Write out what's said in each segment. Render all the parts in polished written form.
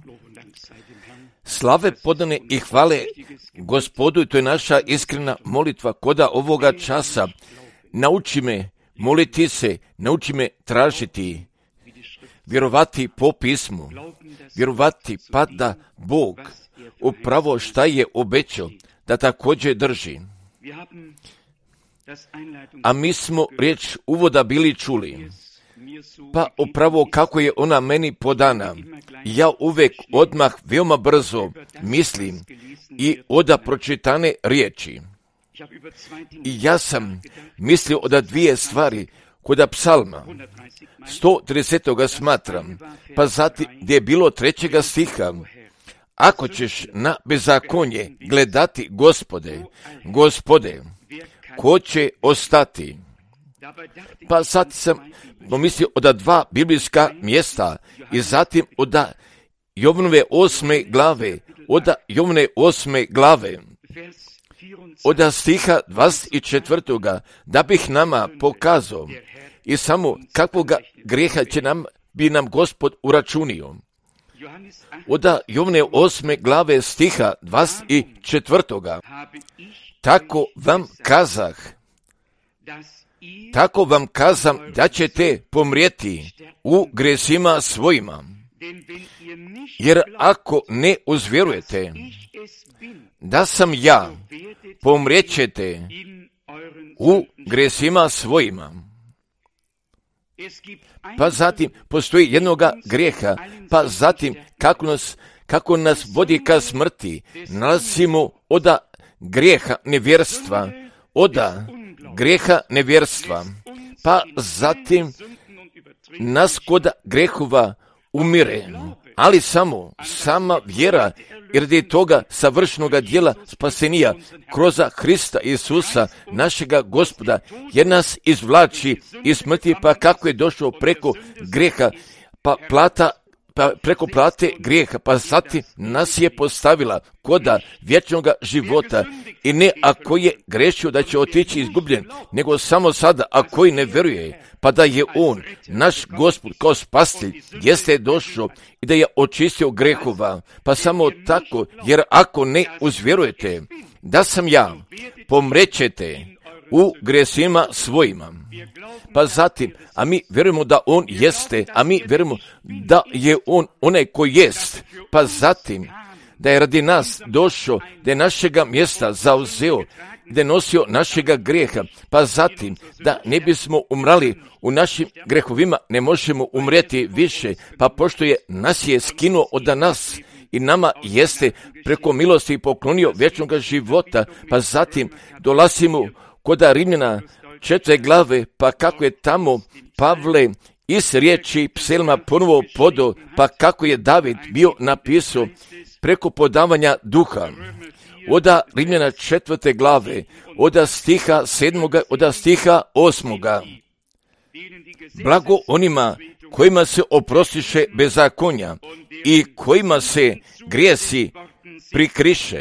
Slave podane i hvale Gospodu, i to je naša iskrena molitva koda ovoga časa. Nauči me moliti se, nauči me tražiti, vjerovati po pismu, vjerovati pa da Bog upravo šta je obećao, da također drži. A mi smo riječ uvoda bili čuli, pa upravo kako je ona meni podana, ja uvijek odmah veoma brzo mislim i oda pročitane riječi. I ja sam mislio o dvije stvari koda psalma 130. smatram, pa zatim gdje je bilo 3. stiha, ako ćeš na bezakonje gledati Gospode, ko će ostati? Pa sad sam pomislio od 2 biblijska mjesta i zatim od Jovnove 8. glave, od stiha 24. da bih nama pokazao i samo kakvoga grijeha bi nam Gospod uračunio. Od Jovne 8. glave stiha 24. Tako vam kazam da ćete pomrijeti u gresima svojima. Jer ako ne uzvjerujete da sam ja, pomrijećete u gresima svojima. Pa zatim postoji jednoga grijeha, pa zatim kako nas vodi ka smrti, nalazimo od grijeha nevjerstva, pa zatim nas kod grehova umire, ali sama vjera, jer je toga savršenoga djela spasenija kroz Hrista Isusa, našega Gospoda, jer nas izvlači iz smrti, pa kako je došao preko grijeha, preko plate grijeha, pa zatim nas je postavila koda vječnoga života, i ne ako je grešio da će otići izgubljen, nego samo sada ako i ne vjeruje, pa da je on, naš Gospod kao spasitelj, jeste došao i da je očistio grehova, pa samo tako, jer ako ne uzvjerujete da sam ja, pomrećete u gresima svojima. Pa zatim, a mi vjerujemo da on jeste, a mi vjerujemo da je on onaj koji jest, pa zatim da je radi nas došao, da je našega mjesta zauzeo, da je nosio našega grijeha, pa zatim da ne bismo umrali u našim grehovima, ne možemo umrijeti više, pa pošto je nas je skinuo od nas i nama jeste preko milosti poklonio vječnog života, pa zatim dolazimo kod Rimljana 4. glave, pa kako je tamo Pavle iz riječi psalma ponovo podao, pa kako je David bio napisao preko podavanja duha. Od Rimljana 4. glave, od stiha 7. od stiha 8. Blago onima kojima se oprostiše bezakonja i kojima se grijesi prikriše.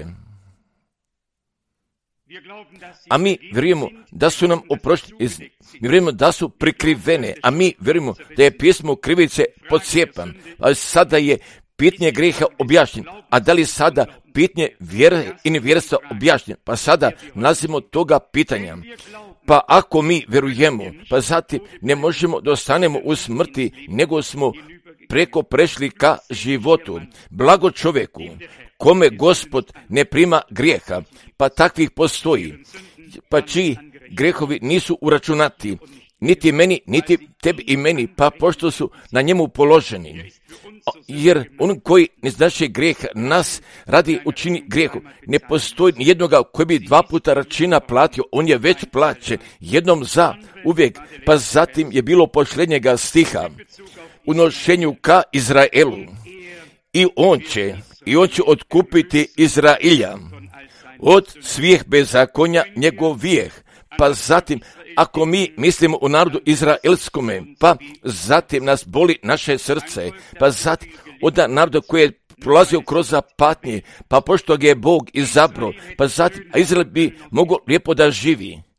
A mi vjerujemo da su nam oprošteni, mi vjerujemo da su prikrivene, a mi vjerujemo da je pismo krivice podsjepan, ali sada je pitanje grijeha objašnjen, a da li sada pitanje vjere i nevjerstva objašnjen, pa sada nalazimo toga pitanja. Pa ako mi vjerujemo, pa zatim ne možemo da ostanemo u smrti, nego smo preko prešli ka životu. Blago čovjeku, kome Gospod ne prima grijeha, pa takvih postoji, pa čiji grijehovi nisu uračunati, niti meni, niti tebi i meni, pa pošto su na njemu položeni. Jer on koji ne znaše grijeha nas radi učini grijehu. Ne postoji nijednoga koji bi 2 puta račina platio, on je već plaćen, jednom za uvijek, pa zatim je bilo posljednjega stiha u nošenju ka Izraelu. I on će otkupiti Izrailja od svih bezakonja njegovijeh, pa zatim ako mi mislimo u narodu izraelskome, pa zatim nas boli naše srce, pa zatim od naroda koji je prolazio kroz patnje, pa pošto ga je Bog izabrao, pa zatim Izrael bi mogao lijepo da živi.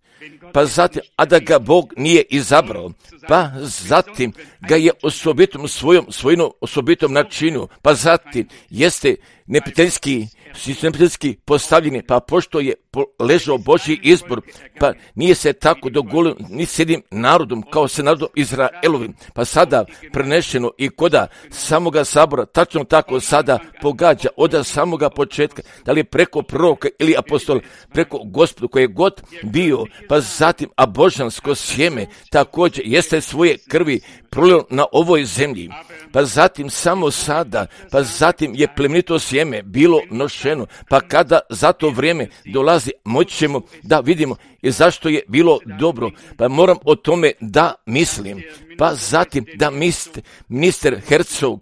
pa zatim, a da ga Bog nije izabrao, pa zatim ga je osobitom svojom osobitom načinu, pa zatim jeste neprijateljski postavljeni, pa pošto je ležao Božji izbor, pa nije se tako dogodio ni s jednim narodom kao se narodom Izraelovim, pa sada prenešeno i koda samoga sabora, tačno tako sada pogađa od samoga početka, da li preko proroka ili apostola, preko Gospodu koji je god bio, pa zatim a božansko sjeme također jeste svoje krvi prolilo na ovoj zemlji, pa zatim samo sada, pa zatim je plemenito sjeme bilo nošeno, pa kada za to vrijeme dolazi, moći ćemo da vidimo i zašto je bilo dobro, pa moram o tome da mislim, pa zatim da ministar Herzog,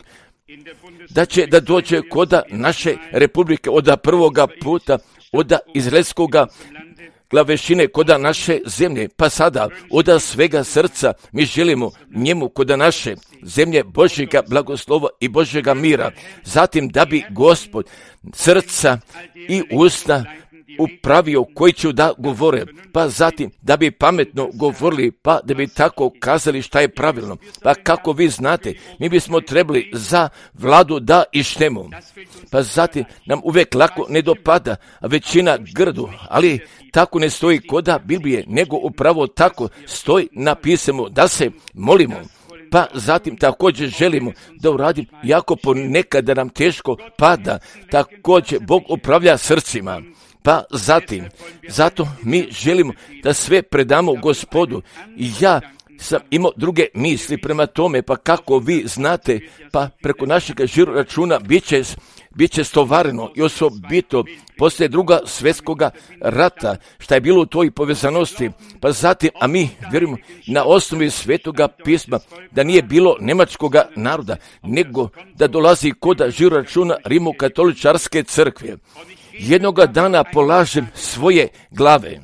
da će da dođe koda naše republike od prvoga puta, od izraelskoga glavešine koda naše zemlje, pa sada od svega srca mi želimo njemu koda naše zemlje Božjega blagoslova i Božjega mira, zatim da bi Gospod srca i usta upravio koji će da govore, pa zatim da bi pametno govorili, pa da bi tako kazali šta je pravilno. Pa kako vi znate, mi bismo trebali za vladu da ištemo, pa zatim nam uvijek lako ne dopada, a većina grdu, ali tako ne stoji koda Biblije, nego upravo tako stoji napisano da se molimo. Pa zatim također želimo da uradim, jako ponekad da nam teško pada, također Bog upravlja srcima. Pa zatim, zato mi želimo da sve predamo Gospodu. Ja sam imao druge misli prema tome, pa kako vi znate, pa preko našeg žiro računa bit će stovareno i osobito poslije Druga svjetskoga rata, šta je bilo u toj povezanosti, pa zatim, a mi vjerujemo na osnovi Svetoga pisma, da nije bilo njemačkoga naroda, nego da dolazi koda žiro računa Rimokatoličarske crkve. Jednoga dana polažem svoje glave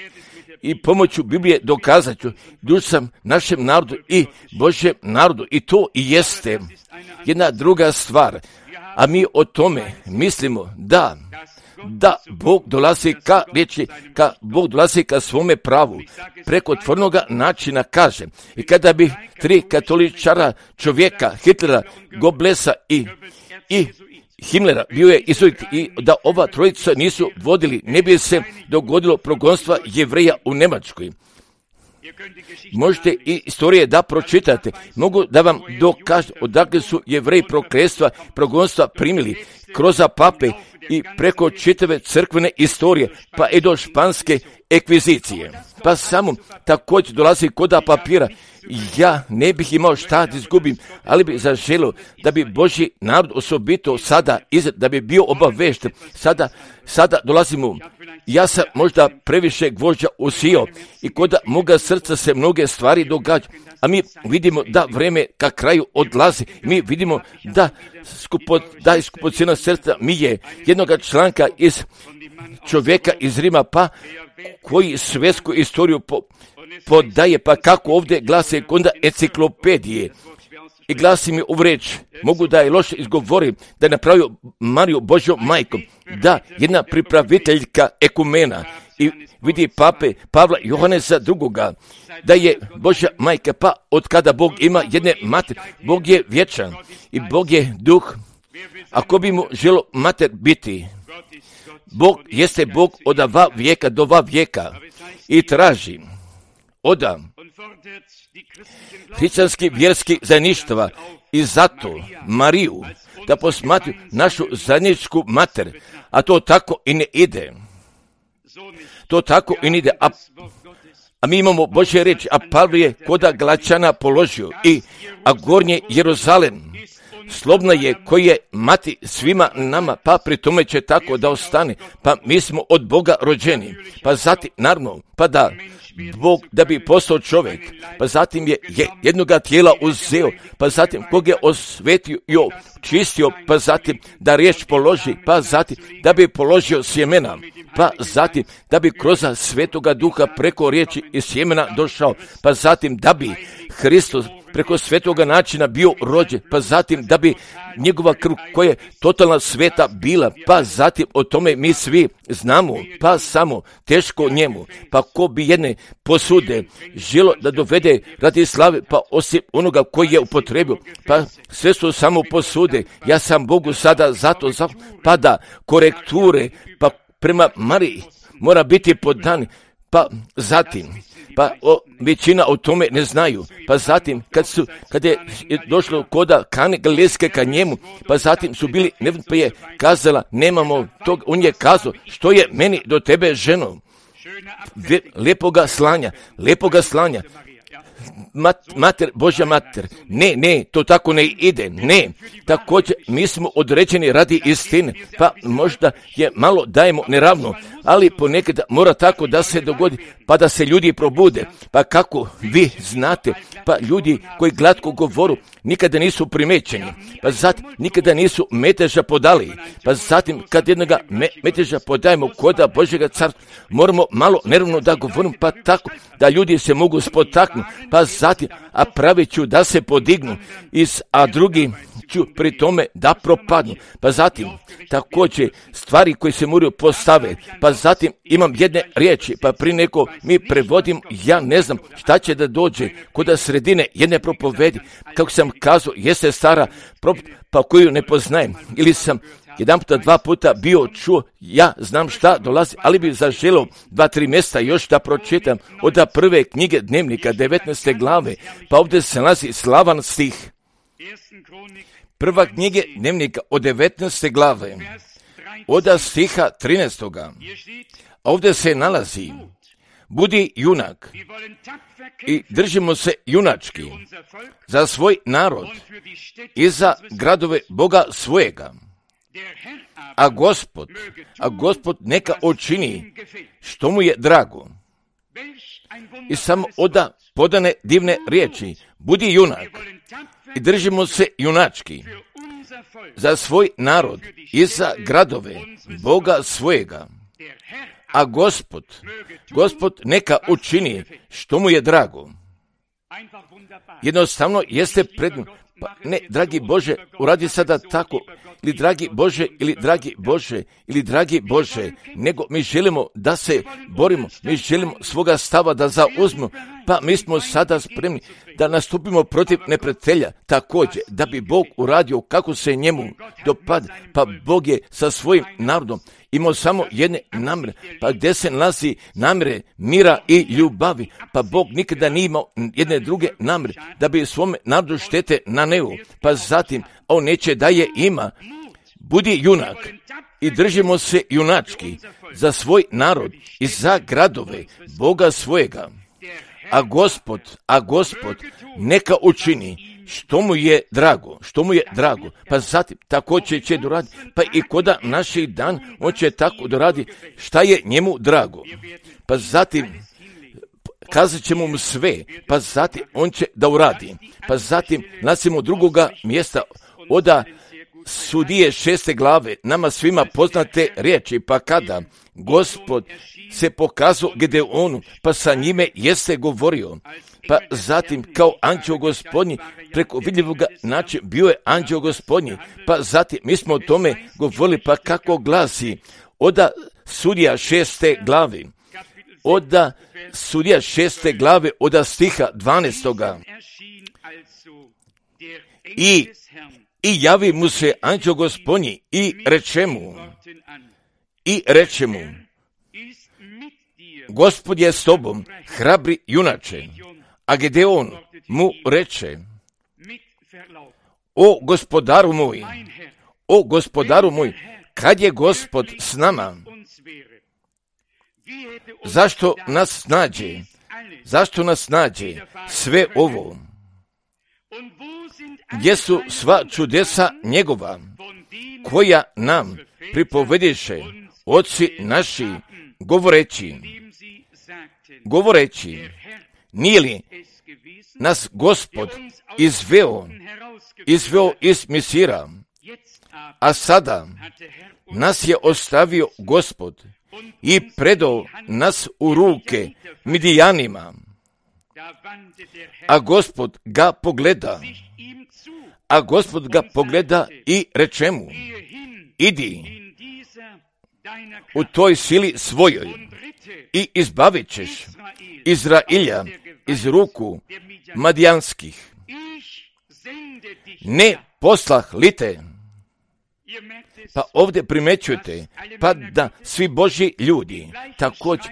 i pomoću Biblije dokazat ću duž sam našem narodu i Božjem narodu, i to i jeste jedna druga stvar, a mi o tome mislimo da Bog dolazi ka riječi, Bog dolazi ka svome pravu, preko tvornoga načina kaže. I kada bi 3 katoličara čovjeka, Hitlera, Goebbelsa i Himmlera bio je izuzetni, i da ova trojica nisu vodili, ne bi se dogodilo progonstva Jevreja u Njemačkoj. Možete i istorije da pročitate, mogu da vam dokažem odakle su Jevreji progonstva primili kroz pape i preko čitave crkvene istorije, pa i do španske ekvizicije. Pa samo također dolazi koda papira. Ja ne bih imao šta da izgubim, ali bih zaželio da bi Božji narod osobito sada, da bi bio obavešten. Sada dolazimo, ja sam možda previše gvožđa usio i kod moga srca se mnoge stvari događaju, a mi vidimo da vreme ka kraju odlazi. Mi vidimo da je skupocjena srca mi je jednoga članka iz čovjeka iz Rima, pa koji svjetsku istoriju podaje, pa kako ovdje glasi konda enciklopedije i glasi mi u reč, mogu da je loše izgovorim, da je napravio Mariju Božjom majkom, da jedna pripraviteljka ekumena i vidi pape Pavla Johanesa II, da je Božja majka, pa od kada Bog ima jedne mater, Bog je vječan i Bog je duh, ako bi mu želo mater biti, Bog jeste Bog od va vijeka do va vijeka i traži od hrišćanski vjerski zajedništva i zato Mariju da posmatruju našu zajedničku mater, a to tako i ne ide. To tako i ne ide, a mi imamo Božje riječi, a Pavlo je koda Galačana položio a gornje Jeruzalem slobna je koji je mati svima nama, pa pri tome će tako da ostane, pa mi smo od Boga rođeni, pa zatim naravno, pa da Bog da bi postao čovjek, pa zatim je jednoga tijela uzeo, pa zatim kog je osvetio, čistio, pa zatim da riječ položi, pa zatim da bi položio sjemena, pa zatim da bi kroz Svetoga Duha preko riječi i sjemena došao, pa zatim da bi Hristos preko svetoga načina bio rođen, pa zatim da bi njegova krv koja je totalna sveta bila, pa zatim o tome mi svi znamo, pa samo teško njemu, pa ko bi jedne posude želo da dovede radi slave, pa osim onoga koji je upotrebio, pa sve su samo posude. Ja sam Bogu sada zato pa da korekture, pa prema Mariji mora biti podan, pa zatim, pa većina o tome ne znaju, pa zatim kad je došlo koda Kane Galilejske ka njemu, pa zatim su bili, pa je kazala, nemamo tog, on je kazao, što je meni do tebe, ženo? Lepoga slanja, mater, Božja mater, ne, to tako ne ide, ne, također mi smo određeni radi istine, pa možda je malo dajemo neravno, ali ponekad mora tako da se dogodi, pa da se ljudi probude, pa kako vi znate, pa ljudi koji glatko govoru nikada nisu primećeni, pa zatim nikada nisu meteža podali, pa zatim kad jednoga meteža podajemo koda Božjega carstva, moramo malo neravno da govorimo, pa tako da ljudi se mogu spotaknuti, pa zatim, a pravit ću da se podignu, a drugi ću pri tome da propadnu, pa zatim također stvari koje se moraju postave, pa zatim imam jedne riječi, pa pri neko mi prevodim, ja ne znam šta će da dođe kod sredine jedne propovedi, kako sam kazao, jeste stara pa koju ne poznajem, ili sam jedan puta, dva puta bio čuo, ja znam šta dolazi, ali bi zaželio 2-3 mjesta još da pročitam od prve knjige Dnevnika 19. glave, pa ovdje se nalazi slavan stih. Prva knjige Dnevnika od 19. glave, od stiha 13. Ovdje se nalazi, budi junak i držimo se junački za svoj narod i za gradove Boga svojega. A Gospod neka učini što mu je drago. I samo oda podane divne riječi, budi junak i držimo se junački za svoj narod i za gradove Boga svojega. A Gospod neka učini što mu je drago. Jednostavno jeste predno, pa ne, dragi Bože, uradi sada tako, ili dragi Bože, nego mi želimo da se borimo, mi želimo svoga stava da zauzmemo, pa mi smo sada spremni da nastupimo protiv neprijatelja, također da bi Bog uradio kako se njemu dopada, pa Bog je sa svojim narodom imao samo jedne namjere, pa gdje se nalazi namjere mira i ljubavi, pa Bog nikada nije imao jedne druge namjere, da bi svome narodu štete naneo, pa zatim on neće da je ima. Budi junak i držimo se junački za svoj narod i za gradove Boga svojega. A Gospod neka učini što mu je drago, pa zatim također će doraditi, pa i koda naših dan on će tako doraditi šta je njemu drago, pa zatim kazat ćemo mu sve, pa zatim on će da uradi, pa zatim nalazimo drugoga mjesta oda Sudije 6. glave, nama svima poznate riječi, pa kada Gospod se pokazao Gedeonu, pa sa njime jeste govorio, pa zatim kao anđeo gospodnji, preko vidljivoga načina bio je anđeo gospodnji, pa zatim mi smo o tome govorili, pa kako glasi oda Sudija 6. glave, oda Sudija 6. glave, oda stiha 12. I javi mu se anđeo gospodnji i reče mu, Gospod je s tobom, hrabri junače. A Gedeon mu reče, o gospodaru moj, kad je Gospod s nama, zašto nas nađe sve ovo? Gdje su sva čudesa njegova, koja nam pripovediše oci naši, govoreći, nije li nas Gospod izveo iz Misira, a sada nas je ostavio Gospod i predao nas u ruke Midijanima. A Gospod ga pogleda i reče mu, idi u toj sili svojoj i izbavit ćeš Izrailja iz ruku Madijanskih. Ne poslah li te? Pa ovdje primećujete, pa da svi Božji ljudi također,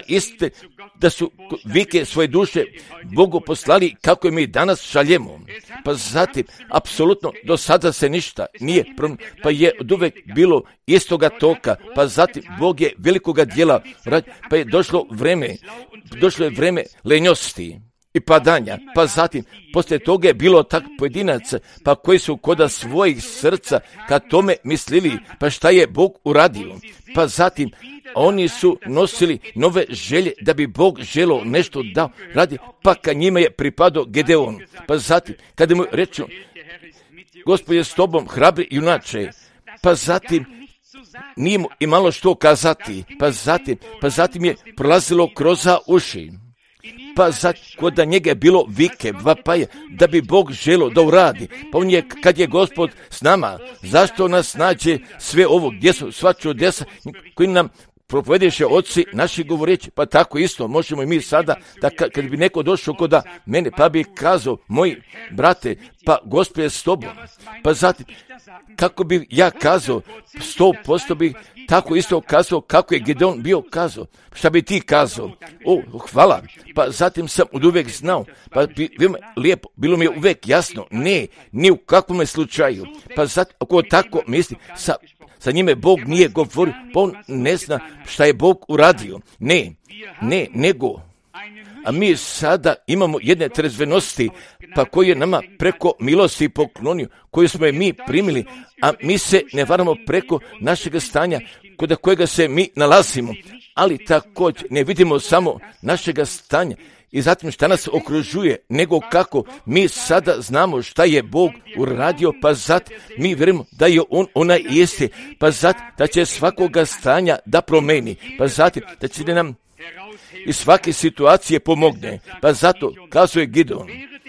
da su vike svoje duše Bogu poslali kako mi danas šaljemo. Pa zatim, apsolutno, do sada se ništa nije promijenilo, pa je od uvek bilo istoga toka, pa zatim Bog je velikoga djela, pa je došlo je vreme lenjosti i padanja, pa zatim, poslije toga je bilo tak pojedinaca, pa koji su koda svojih srca ka tome mislili, pa šta je Bog uradio, pa zatim, oni su nosili nove želje da bi Bog želio nešto dao radi, pa ka njima je pripadao Gedeon, pa zatim, kada mu reču, Gospod je s tobom, hrabri junače, pa zatim, nije mu i malo što kazati, pa zatim je prolazilo kroz uši. Pa kod da njega je bilo vike, vapaje, da bi Bog želio da uradi. Pa on je, kad je Gospod s nama, zašto nas nađe sve ovo, gdje su sva čudesa koji nam propovedeše oci naši govoreći, pa tako isto možemo i mi sada, da kad bi neko došao kod mene, pa bi kazao, moji brate, pa Gospod je s tobom, pa zatim, kako bi ja kazao, 100% bi tako isto kazao, kako je Gedeon bio kazao, šta bi ti kazao, hvala, pa zatim sam od uvek znao, pa lijepo, bilo mi je uvek jasno, ni u kakvom slučaju, pa zatim, ako tako misli, sa njime Bog nije govorio, pa on ne zna šta je Bog uradio. Nego, a mi sada imamo jedne trezvenosti, pa koji je nama preko milosti poklonio, koju smo je mi primili, a mi se ne varamo preko našeg stanja, kod kojega se mi nalazimo, ali također ne vidimo samo našega stanja, i zatim šta nas okružuje, nego kako mi sada znamo šta je Bog uradio, pa zatim mi vjerujemo da je On onaj isti, pa zatim da će svakoga stanja da promeni, pa zatim da će nam iz svake situacije pomogne, pa zato kazuje Gideon,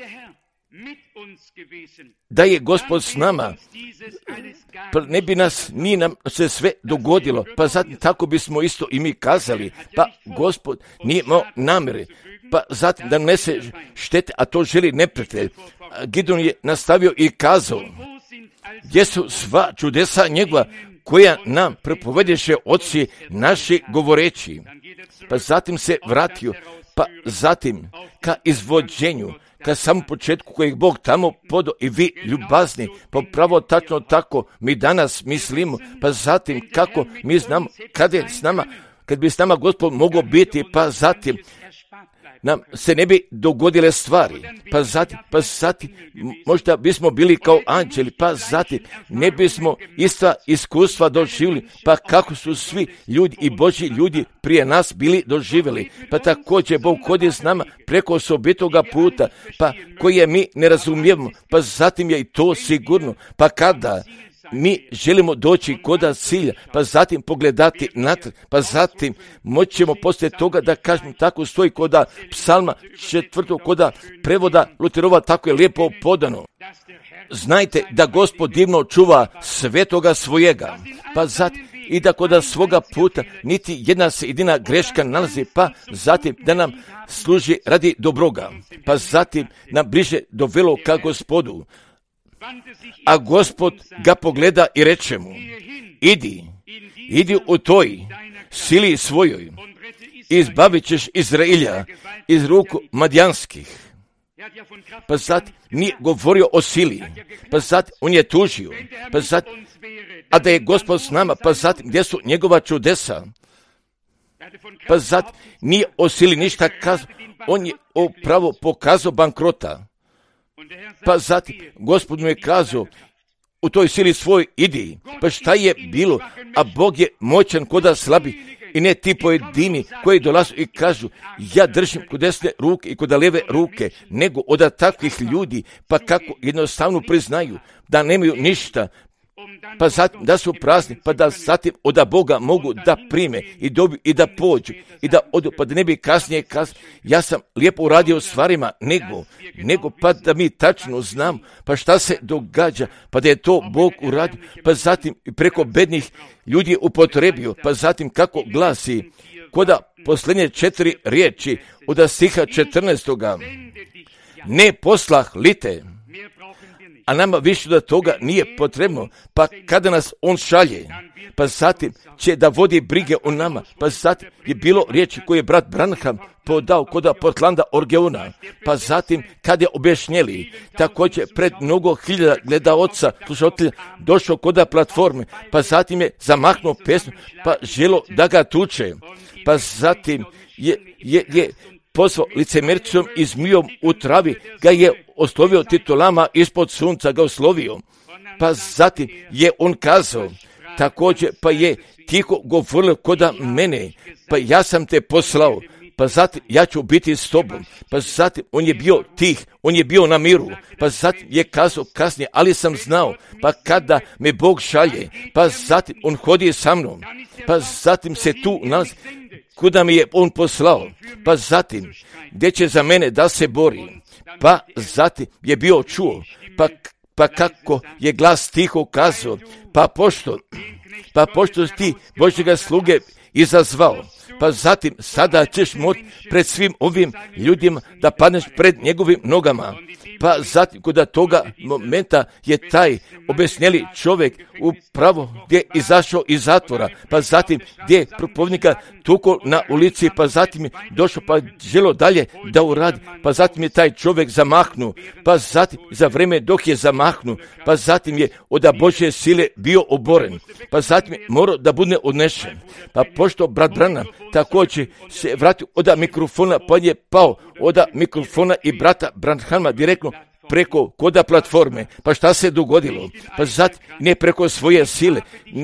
da je Gospod s nama, pa ne bi nije nam se sve dogodilo, pa zatim tako bismo isto i mi kazali, pa Gospod nije imao namjere, pa zatim da nese štete, a to želi neprijatelj. Gideon je nastavio i kazao, gdje su sva čudesa njegova koja nam propovedeše oci naši govoreći. Pa zatim se vratio, pa zatim ka izvođenju, ka samom početku kojeg Bog tamo podao, i vi ljubazni, pa pravo tačno tako mi danas mislimo, pa zatim kako mi znamo kad je s nama, kad bi s nama Gospod mogao biti, pa zatim nam se ne bi dogodile stvari, pa zatim možda bismo bili kao anđeli, pa zatim ne bismo ista iskustva doživjeli, pa kako su svi ljudi i Božji ljudi prije nas bili doživjeli, pa također Bog hodi s nama preko osobitoga puta, pa koje mi ne razumijemo, pa zatim je i to sigurno, pa kada mi želimo doći koda cilja, pa zatim pogledati natrag, pa zatim moćemo poslije toga da kažemo, tako stoji koda psalma 4. koda prevoda Luterova, tako je lijepo podano. Znajte da Gospod divno čuva svetoga svojega, pa zatim i da koda svoga puta niti jedna se jedina greška nalazi, pa zatim da nam služi radi dobroga, pa zatim nam bliže dovelo ka Gospodu. A Gospod ga pogleda i reče mu, idi u toj sili svojoj, izbavit ćeš Izrailja iz ruku Madijanskih. Pa zatim nije govorio o sili, pa zatim on je tužio, pa zatim, a da je Gospod s nama, pa zatim gdje su njegova čudesa, pa zatim nije o sili ništa kazao, on je upravo pokazao bankrota. Pa zatim Gospod mu je kazao, u toj sili svoj idi, pa šta je bilo, a Bog je moćan koda slabi, i ne ti pojedini koji dolazu i kažu, ja držim kod desne ruke i kod lijeve ruke, nego od takvih ljudi, pa kako jednostavno priznaju da nemaju ništa, pa zatim da su prazni, pa da zatim od Boga mogu da prime i dobiju i da pođu i da odu, pa da ne bi kasnije ja sam lijepo uradio stvarima, nego pa da mi tačno znam, pa šta se događa, pa da je to Bog uradio, pa zatim preko bednih ljudi upotrebio, pa zatim kako glasi koda posljednje 4 riječi od stiha 14. Ne poslah lite, a nama više da toga nije potrebno, pa kada nas on šalje, pa zatim će da vodi brige o nama, pa zatim je bilo riječi koje je brat Branham podao koda Portlanda Orgeona, pa zatim kad je objašnjeli, također pred mnogo hiljada gledaoca, slušatelja, došao koda platforme, pa zatim je zamahnuo pesmu, pa želo da ga tuče, pa zatim je pozvao licemercom i zmijom u travi, ga je oslovio titulama ispod sunca, ga oslovio. Pa zatim je on kazao, također pa je tiho govorio koda mene, pa ja sam te poslao, pa zatim ja ću biti s tobom, pa zatim on je bio tih, on je bio na miru, pa zatim je kazao kasnije, ali sam znao, pa kada me Bog šalje, pa zatim on hodi sa mnom, pa zatim se tu nalazi, kuda mi je on poslao, pa zatim gdje će za mene da se bori, pa zatim je bio čuo, pa kako je glas tiho kazao, pa pošto ti Božjega sluge izazvao, pa zatim sada ćeš moći pred svim ovim ljudima da padneš pred njegovim nogama. Pa zatim kod toga momenta je taj obesnjeli čovjek upravo gdje je izašao iz zatvora, pa zatim gdje je propovjednika tukao na ulici, pa zatim je došao pa želo dalje da uradi, pa zatim je taj čovjek zamahnuo, pa zatim za vrijeme dok je zamahnuo, pa zatim je od Božje sile bio oboren, pa zatim je morao da bude odnešen. Pa pošto brat Branham također se vratio od mikrofona, pa je pao od mikrofona i brata Branhama direktno preko koda platforme. Pa šta se dogodilo? Pa zatim ne preko svoje sile,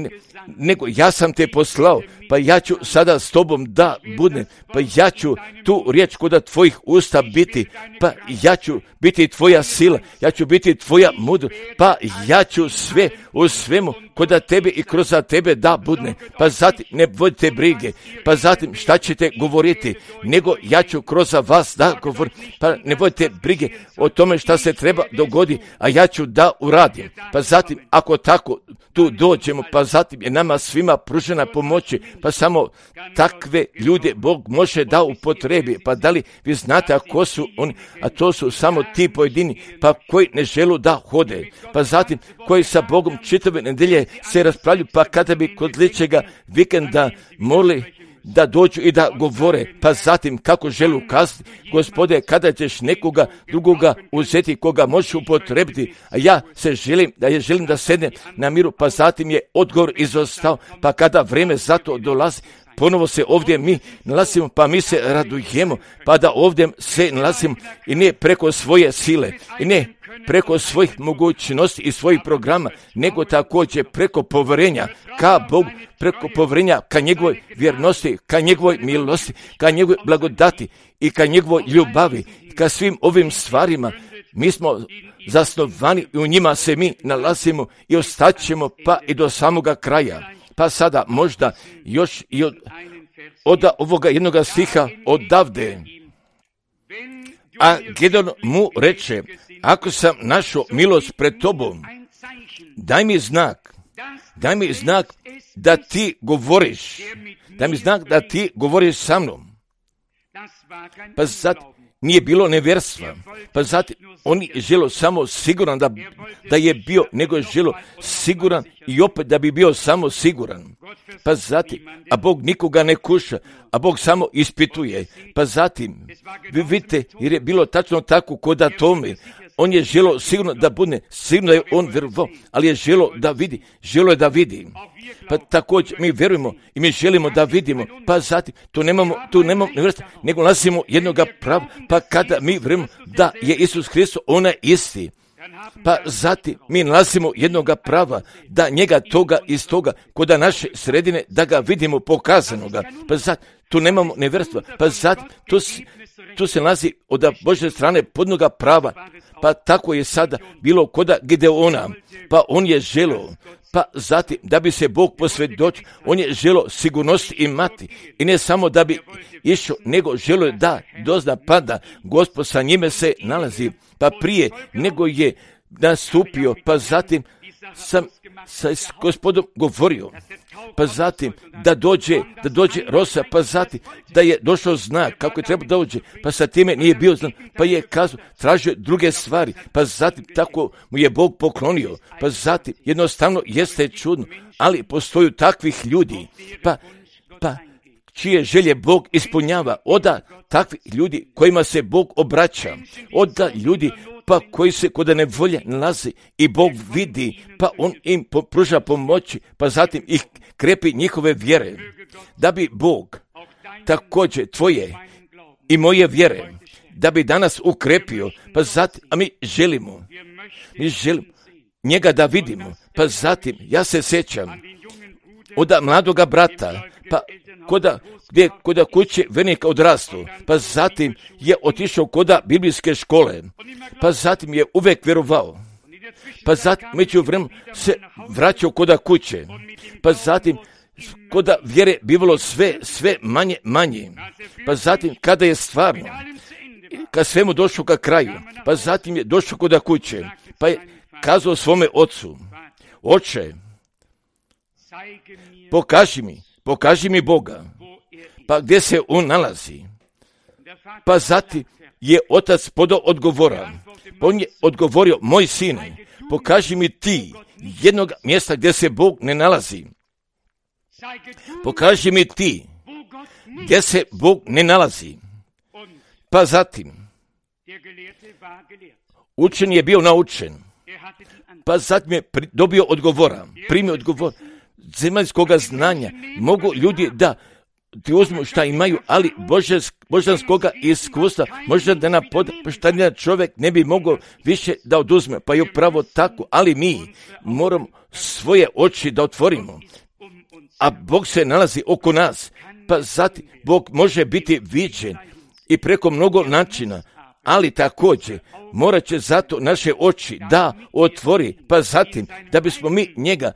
nego ja sam te poslao, pa ja ću sada s tobom da budem, pa ja ću tu riječ koda tvojih usta biti, pa ja ću biti tvoja sila, ja ću biti tvoja mudrost, pa ja ću sve u svemu koda tebe i kroz tebe da budne, pa zatim ne vodite brige, pa zatim šta ćete govoriti, nego ja ću kroz vas da govorim, pa ne vodite brige o tome šta se treba dogodi, a ja ću da uradim, pa zatim ako tako tu dođemo, pa zatim je nama svima pružena pomoći, pa samo takve ljude Bog može da upotrebi. Pa da li vi znate ako su oni, a to su samo ti pojedini, pa koji ne želu da hode, pa zatim koji sa Bogom čitave nedelje se raspravljaju, pa kada bi kod ličega vikenda morali da dođu i da govore, pa zatim kako želu kazati, Gospode, kada ćeš nekoga drugoga uzeti koga možeš upotrebiti, a ja želim da sednem na miru, pa zatim je odgovor izostao, pa kada vrijeme za to dolazi, ponovo se ovdje mi nalazimo, pa mi se radujemo, pa da ovdje se nalazimo i ne preko svoje sile, i ne preko svojih mogućnosti i svojih programa, nego također preko povjerenja ka Bogu, preko povjerenja ka njegovoj vjernosti, ka njegovoj milosti, ka njegovoj blagodati i ka njegovoj ljubavi, ka svim ovim stvarima. Mi smo zasnovani i u njima se mi nalazimo i ostaćemo pa i do samoga kraja. Pa sada možda još i od ovoga jednoga stiha odavde. A Gedeon mu reče, ako sam našao milost pred tobom, daj mi znak da ti govoriš sa mnom. Pa sad nije bilo nevjerstva, pa zatim on je želo samo siguran da je bio, nego je želo siguran i opet da bi bio samo siguran. Pa zatim, a Bog nikoga ne kuša, a Bog samo ispituje. Pa zatim, vi vidite, jer je bilo tačno tako kod tome, on je želo sigurno da bude, sigurno je on vjerovao, ali je želo je da vidi. Pa također mi vjerujemo i mi želimo da vidimo, pa zatim tu nemamo nevjerstva, nego nalazimo jednoga prava, pa kada mi vjerujemo da je Isus Hristos onaj isti, pa zatim mi nalazimo jednoga prava, da njega toga iz toga, kod naše sredine, da ga vidimo pokazanoga, pa zatim tu nemamo nevjerstva, pa zatim tu se nalazi od Božje strane podnoga prava, pa tako je sada bilo koda Gideona, pa on je želio, pa zatim da bi se Bog posvjedočio, on je želio sigurnost imati i ne samo da bi išao, nego želio da dozna pada, Gospod sa njime se nalazi, pa prije nego je nastupio, pa zatim sam sa Gospodom govorio, pa zatim da dođe rosa, pa zatim da je došao znak kako je treba dođe, pa sa time nije bio znak, pa je kazao, tražio druge stvari, pa zatim tako mu je Bog poklonio, pa zatim jednostavno jeste čudno, ali postoju takvih ljudi, pa čije želje Bog ispunjava, oda takvih ljudi kojima se Bog obraća, oda ljudi pa koji se kod nevolje nalazi i Bog vidi, pa on im pruža pomoći, pa zatim ih krepi njihove vjere, da bi Bog također tvoje i moje vjere, da bi danas ukrepio, pa zatim, a mi želimo njega da vidimo, pa zatim, ja se sjećam od mladoga brata, pa koda kuće vernika odrastu, pa zatim je otišao koda biblijske škole, pa zatim je uvek vjerovao, pa zatim među vremenu se vraćao koda kuće, pa zatim koda vjere bivalo sve manje, pa zatim kada je stvarno, kad svemu došao ka kraju, pa zatim je došao koda kuće, pa je kazao svome ocu, oče, pokaži mi Boga, pa gdje se on nalazi, pa zatim je otac podao odgovora, pa on je odgovorio, moj sine, pokaži mi ti jednog mjesta gdje se Bog ne nalazi, pokaži mi ti gdje se Bog ne nalazi, pa zatim učen je bio naučen, pa zatim je dobio odgovora, primio odgovor zemaljskoga znanja, mogu ljudi da ti uzmu šta imaju, ali božanskoga iskustva, možda da na poštenja čovjek ne bi mogao više da oduzme, pa je upravo tako, ali mi moramo svoje oči da otvorimo, a Bog se nalazi oko nas, pa zatim Bog može biti viđen i preko mnogo načina, ali također morat će zato naše oči da otvori, pa zatim da bismo mi njega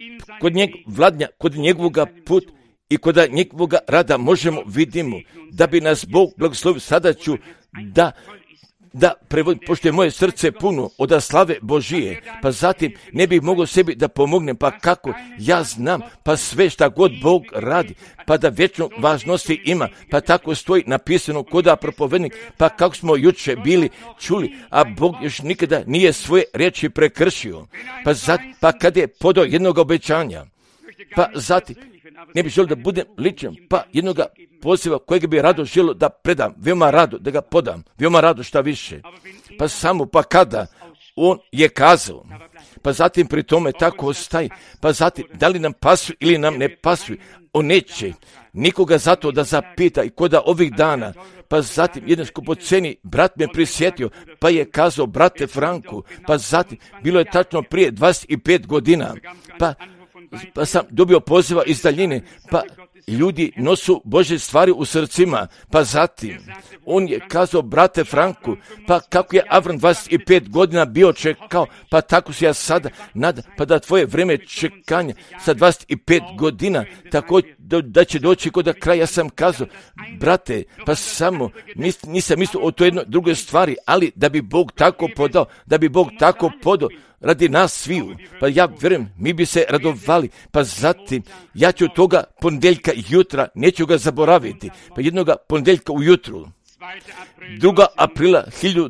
kod njegovoga put i kod njegovoga rada možemo vidimo, da bi nas Bog blagoslovio. Sada ću da prevodim, pošto je moje srce puno od slave Božije, pa zatim ne bih mogao sebi da pomognem, pa kako ja znam, pa sve šta god Bog radi, pa da vječno važnosti ima, pa tako stoji napisano koda propovednik, pa kako smo juče bili čuli, a Bog još nikada nije svoje riječi prekršio, pa kad je podao jednog obećanja, pa zatim ne bih želio da budem ličan, pa jednoga poziva kojeg bi rado želio da predam, veoma rado da ga podam, veoma rado šta više, pa samo pa kada on je kazao, pa zatim pri tome tako ostaje, pa zatim da li nam pasuje ili nam ne pasuje, on neće nikoga zato da zapita i koda ovih dana, pa zatim jedan skupoceni brat me prisjetio, pa je kazao, brate Franku, pa zatim bilo je tačno prije 25 godina, pa sam dobio poziva iz daljine, pa ljudi nosu Božje stvari u srcima, pa zatim on je kazao, brate Franku, pa kako je Avram 25 godina bio čekao, pa tako se ja sada nadam, pa da tvoje vreme čekanja sa 25 godina, tako da će doći kod kraja. Ja sam kazao, brate, pa samo nisam mislio o toj jednoj drugoj stvari, ali da bi Bog tako podao, radi nas sviju, pa ja vjerujem, mi bi se radovali, pa zatim ja ću toga ponedjeljka jutra, neću ga zaboraviti, pa jednoga ponedjeljka ujutru, 2. aprila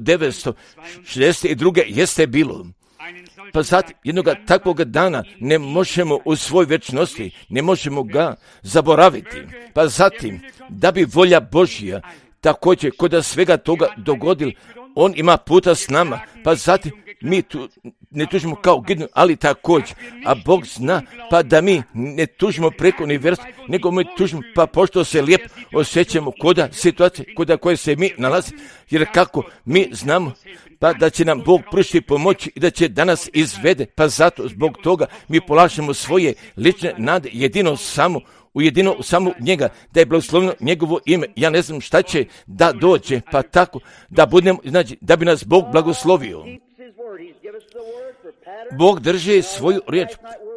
1962. jeste bilo, pa zatim jednoga takvog dana ne možemo u svoj vječnosti, ne možemo ga zaboraviti, pa zatim da bi volja Božja također kod svega toga dogodila, on ima puta s nama, pa zatim mi tu ne tužimo kao Gideon, ali također, a Bog zna, pa da mi ne tužimo preko univerza, nego mi tužimo, pa pošto se lijepo osjećamo koda situacije, koda koje se mi nalazi, jer kako mi znamo, pa da će nam Bog pružiti pomoći i da će danas izvede, pa zato zbog toga mi polažemo svoje lične nade jedino samo ujedino samo njega, da je blagosloveno njegovo ime. Ja ne znam šta će da dođe, pa tako da budemo, znači, da bi nas Bog blagoslovio. Bog drži svoju riječ,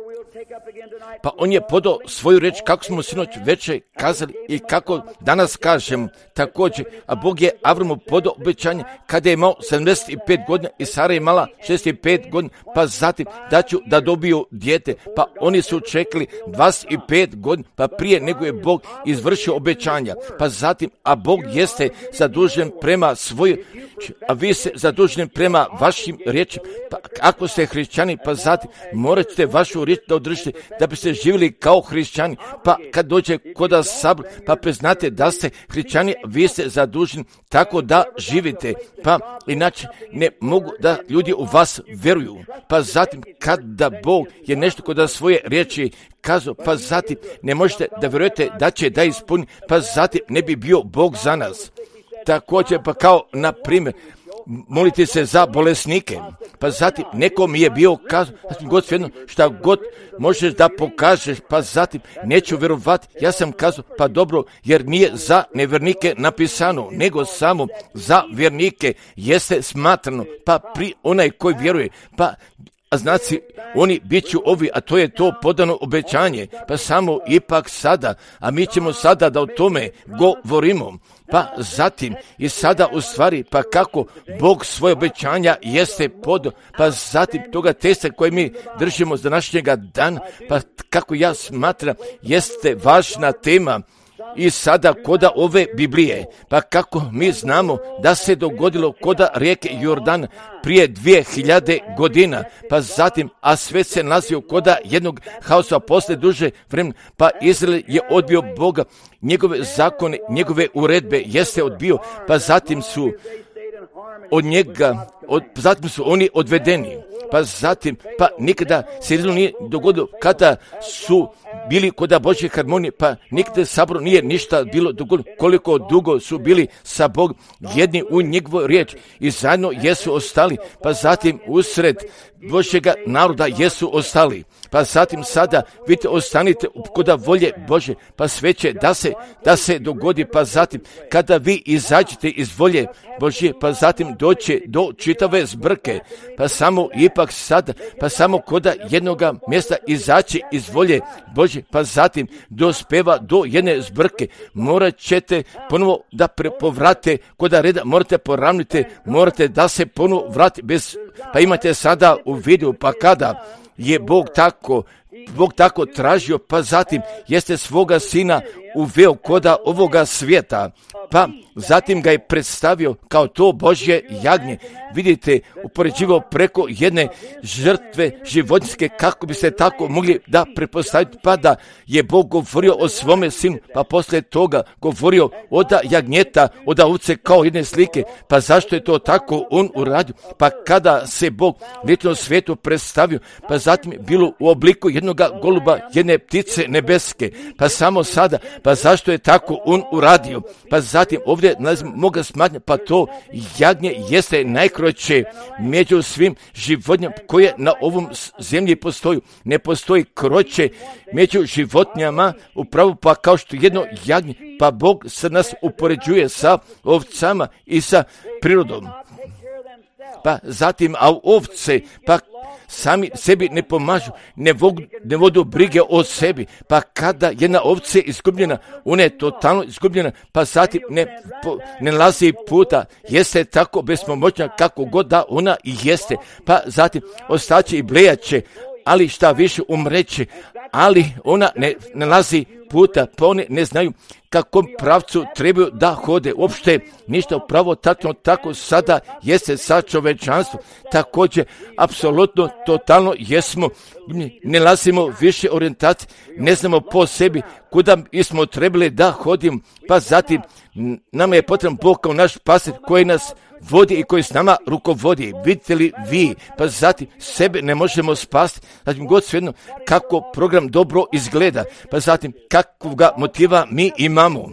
pa on je podao svoju riječ kako smo sinoć večer kazali i kako danas kažem također, a Bog je Avramu podao obećanje kada je imao 75 godina i Sara je imala 65 godina, pa zatim da ću da dobiju dijete, pa oni su čekali 25 godina, pa prije nego je Bog izvršio obećanja, pa zatim, a Bog jeste zadužen prema svojoj, a vi ste zaduženi prema vašim riječima, pa ako ste hrišćani, pa zatim morate vašu riječ da održite, da biste živjeli kao hrišćani, pa kad dođe kod sabor, pa priznate da ste hrišćani, vi ste zaduženi tako da živite, pa inače ne mogu da ljudi u vas vjeruju, pa zatim kada Bog je nešto kod svoje riječi kazao, pa zatim ne možete da vjerujete da će da ispuni, pa zatim ne bi bio Bog za nas. Također, pa kao na primjer, molite se za bolesnike, pa zatim neko mi je bio kazao, God svejedno šta god možeš da pokažeš, pa zatim neću vjerovati, ja sam kazao, pa dobro, jer nije za nevjernike napisano, nego samo za vjernike jeste smatrano, pa pri onaj koji vjeruje, pa a znači, oni bit ću ovi, a to je to podano obećanje, pa samo ipak sada, a mi ćemo sada da o tome govorimo, pa zatim i sada u stvari, pa kako Bog svoje obećanja jeste podao, pa zatim toga testa koje mi držimo za današnjega dana, pa kako ja smatram, jeste važna tema. I sada koda ove Biblije, pa kako mi znamo da se dogodilo koda rijeke Jordan prije 2000 godina, pa zatim, a sve se nalazio koda jednog haosa posle duže vremena, pa Izrael je odbio Boga, njegove zakone, njegove uredbe jeste odbio, pa zatim su od njega, zatim su oni odvedeni, pa zatim, pa nikada se Izraelu nije dogodilo kada su bili kod Božje harmonije, pa nikada saboru nije ništa bilo dogodilo, koliko dugo su bili sa Bogom, jedni u njegovoj riječ i zajedno jesu ostali, pa zatim usred Božjega naroda jesu ostali, pa zatim sada vidite ostanite kod volje Bože, pa sve će da se dogodi, pa zatim kada vi izađete iz volje Božje, pa zatim doće do čitave zbrke, pa samo ipak sada, pa samo koda jednoga mjesta izaći iz volje Božje, pa zatim dospeva do jedne zbrke, morat ćete ponovo da povrate koda reda, morate poravniti, morate da se ponovo vrati bez, pa imate sada u vidu, pa kada je Bog tako tražio, pa zatim jeste svoga sina uveo koda ovoga svijeta, pa zatim ga je predstavio kao to Božje jagnje. Vidite, upoređivao preko jedne žrtve životinjske, kako bi se tako mogli da pretpostaviti, pa da je Bog govorio o svome sinu, pa poslije toga govorio od jagnjeta, od ovce kao jedne slike, pa zašto je to tako on uradio, pa kada se Bog lično svijetu predstavio, pa zatim bilo u obliku jednoga goluba, jedne ptice nebeske, pa samo sada, pa zašto je tako on uradio, pa zatim ovdje moga smatnja, pa to jagnje jeste najkroće među svim životinjama koje na ovom zemlji postoju. Ne postoji kroće među životinjama, upravo pa kao što jedno jagnje, pa Bog se nas upoređuje sa ovcama i sa prirodom. Pa zatim, a ovce, pa sami sebi ne pomažu, ne vodu brige o sebi, pa kada jedna ovca je izgubljena, ona je totalno izgubljena, pa zatim ne lazi puta, jeste tako bespomoćna kako god da ona i jeste, pa zatim ostaće i blejaće, ali šta više umreće, ali ona ne lazi puta, pa one ne znaju kakvom pravcu trebaju da hode, uopšte ništa upravo tako sada jeste sa čovečanstvom, također apsolutno totalno jesmo, ne lazimo više orijentacije, ne znamo po sebi kuda smo trebali da hodimo, pa zatim nama je potreban Bog kao naš pastir koji nas vodi i koji s nama rukovodi. Vidite li vi, pa zatim sebe ne možemo spasti, zatim god svejedno kako program dobro izgleda, pa zatim kakvog motiva mi imamo,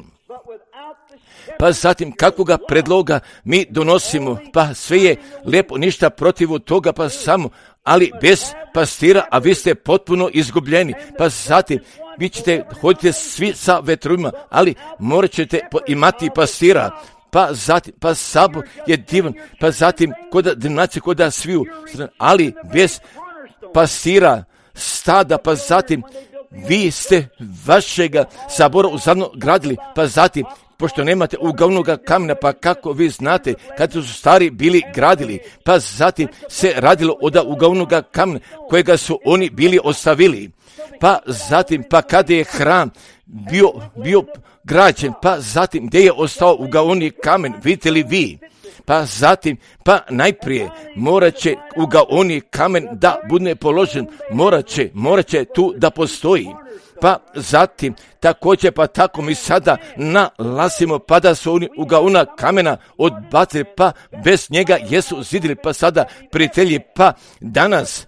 pa zatim kakvoga predloga mi donosimo, pa sve je lijepo, ništa protiv toga, pa samo, ali bez pastira, a vi ste potpuno izgubljeni. Pa zatim, vi ćete hoditi svi sa vetrovima, ali morat ćete imati pastira. Pa zatim, pa sabor je divan, pa zatim koda denominacije, koda sviju, ali bez pastira, stada, pa zatim vi ste vašega sabora uzadno gradili, pa zatim pošto nemate uglavnoga kamena, pa kako vi znate kad su stari bili gradili, pa zatim se radilo od uglavnoga kamena kojega su oni bili ostavili, pa zatim pa kada je hram bio građen, pa zatim gdje je ostao uglavni kamen, vidite li vi? Pa zatim, pa najprije morat će uglavni kamen da bude položen, morat će tu da postoji. Pa zatim, također, pa tako mi sada nalazimo, pa da su oni uglavna kamena odbacili, pa bez njega jesu zidili, pa sada prijatelji, pa danas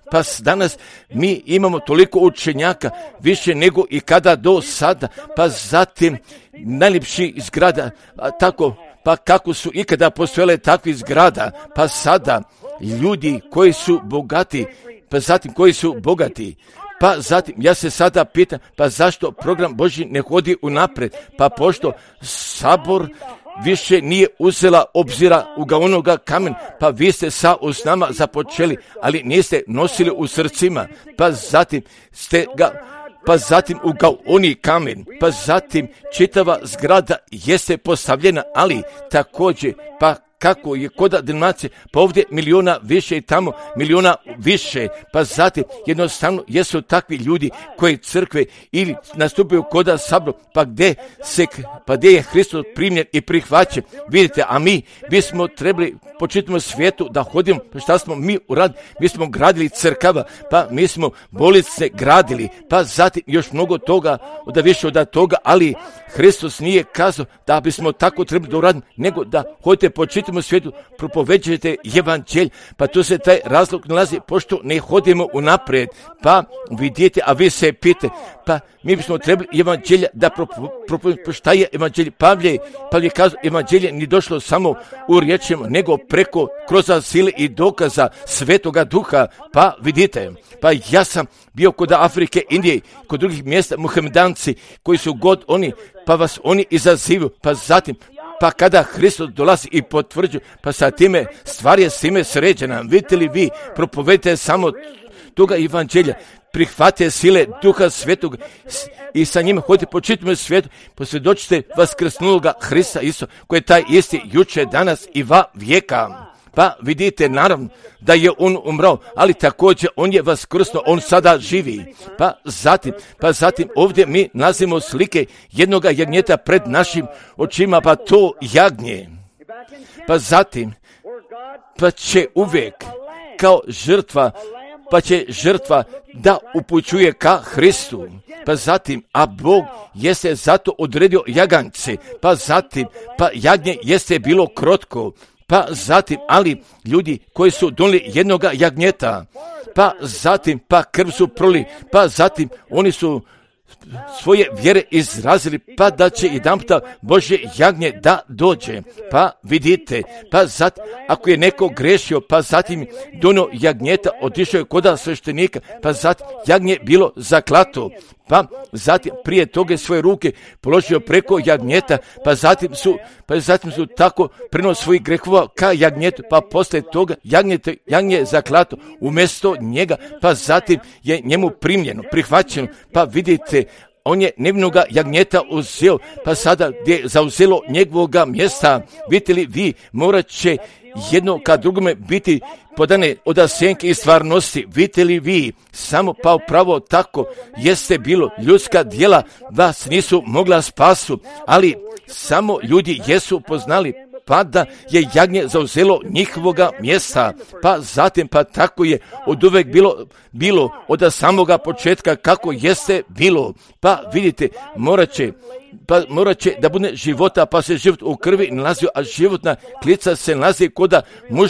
mi imamo toliko učenjaka, više nego i kada do sada, pa zatim najljepši zgrada, tako, pa kako su ikada postojale takvi zgrada, pa sada ljudi koji su bogati, pa zatim koji su bogati, pa zatim ja se sada pitam, pa zašto program Božji ne hodi unaprijed, pa pošto sabor više nije uzela obzira uglavnoga kamen, pa vi ste sa usnama započeli, ali niste nosili u srcima, pa zatim ste ga, pa zatim uglavni kamen, pa zatim čitava zgrada jeste postavljena, ali također, pa kako je koda denominacije, pa ovdje miliona više i tamo miliona više, pa zatim jednostavno jesu takvi ljudi koji crkve ili nastupaju koda sabor, pa gdje je Hristos primljen i prihvaćen, vidite, a mi bismo trebali po čitavom svijetu da hodimo, pa šta smo mi uradili, mi smo gradili crkava, pa mi smo bolnice gradili, pa zatim još mnogo toga, da više od toga, ali Hristos nije kazao da bismo tako trebali da uradimo, nego da hodite po čitavom svijetu, propoveđujete evanđelj, pa tu se taj razlog nalazi, pošto ne hodimo unaprijed, pa vidite, a vi se pite, pa mi bismo trebali evanđelja da propoveđujemo, šta je evanđelje? Pavle kazao, evanđelje nije došlo samo u riječima, nego preko kroz sile i dokaza Svetoga Duha, pa vidite, pa ja sam bio kod Afrike, Indije, kod drugih mjesta, muhamedanci koji su god oni, pa vas oni izazivaju, pa zatim, pa kada Hristos dolazi i potvrđuje, pa sa time stvar je s time sređena, vidite li vi, propovedite samo toga evanđelja, prihvatite sile Duha Svetog i sa njima hodite po čitavom svijetu, posvjedočite vaskrsnuloga Hrista Isusa, koji je taj isti jučer, danas i va vijeka. Pa vidite, naravno, da je on umrao, ali također on je vaskrsnuo, on sada živi. Pa zatim ovdje mi nalazimo slike jednoga jagnjeta pred našim očima, pa to jagnje. Pa zatim, pa će uvijek kao žrtva, pa će žrtva da upućuje ka Hristu. Pa zatim, a Bog jeste zato odredio jagance, pa zatim, pa jagnje jeste bilo krotko, pa zatim, ali ljudi koji su donijeli jednoga jagnjeta, pa zatim, pa krv su proli, pa zatim oni su svoje vjere izrazili, pa da će jedanputa Božje jagnje da dođe. Pa vidite, pa zatim, ako je neko grešio, pa zatim donio jagnjeta, otišao je kod sveštenika, pa zatim jagnje bilo zaklato, pa zatim prije toga svoje ruke položio preko jagnjeta, pa zatim su tako prenosili svojih grehova ka jagnjetu, pa poslije toga jagnje je zaklato umjesto njega, pa zatim je njemu primljeno, prihvaćeno, pa vidite, on je nevinoga jagnjeta uzeo, pa sada gdje je zauzelo njegovoga mjesta, vidite li vi, morat će jedno ka drugome biti podane od senke i stvarnosti, vidite li vi, samo pa upravo tako jeste bilo, ljudska djela vas nisu mogla spasu, ali samo ljudi jesu poznali, pa da je jagnje zauzelo njihovoga mjesta, pa zatim pa tako je od uvek bilo od samoga početka kako jeste bilo, pa vidite, morat će da bude života, pa se život u krvi nalazio, a životna klica se nalazi koda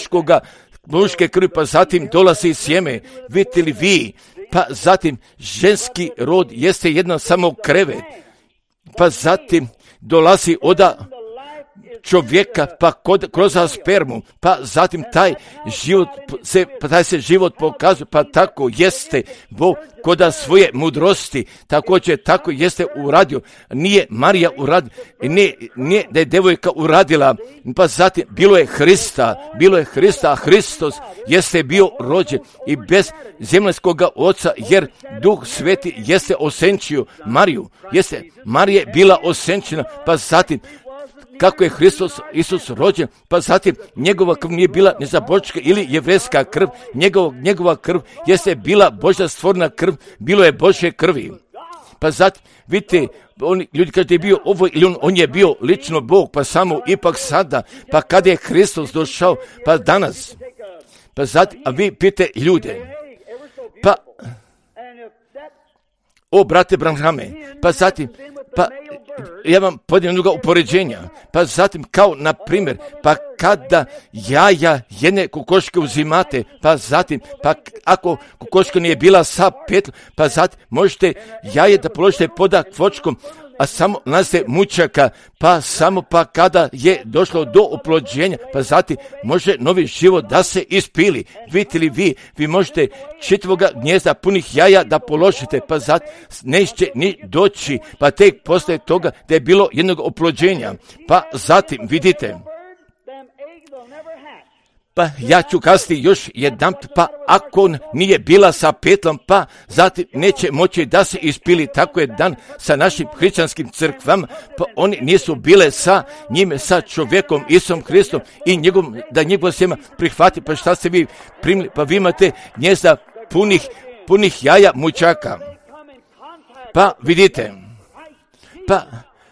muške krvi, pa zatim dolazi sjeme, vidite li vi, pa zatim ženski rod jeste jedno samo krevet, pa zatim dolazi čovjeka, pa kroz spermu, pa zatim taj se život pokazuje, pa tako jeste Bog koda svoje mudrosti, također tako jeste uradio. Nije Marija uradila, nije da je devojka uradila, pa zatim bilo je Hrista, a Hristos jeste bio rođen i bez zemaljskog oca, jer Duh Sveti jeste osenčio Mariju, Marija je bila osenčena, pa zatim kako je Isus rođen, pa zatim njegova krv nije bila nezabočka ili jevrejska krv, njegova krv jeste bila Božja stvorena krv, bilo je Božje krvi. Pa zatim, vidite, ljudi kažu da je bio ovo ili on je bio lično Bog, pa samo ipak sada, pa kada je Hristos došao, pa danas, pa zatim, a vi pite ljude, pa, brate Branhame, pa zatim, pa ja vam podijem druga upoređenja, pa zatim kao na primjer, pa kada jaja jedne kokoške uzimate, pa zatim, pa ako kokoška nije bila sa petlom, pa zatim možete jaje da položite pod kvočkom, a samo nalaze mučaka, pa kada je došlo do oplođenja, pa zatim može novi život da se ispili. Vidite li vi možete čitavoga gnjezda punih jaja da položite, pa zatim neće ni doći, pa tek posle toga da je bilo jednog oplođenja, pa zatim vidite. Pa ja ću kasnije još jedan, pa ako nije bila sa petlom, pa zatim neće moći da se ispili. Tako je dan sa našim hrišćanskim crkvama, pa oni nisu bile sa njime, sa čovjekom Isusom Hristom i da njegov sjema prihvati. Pa šta ste vi primili? Pa vi imate gnjezda punih jaja mučaka. Pa vidite, pa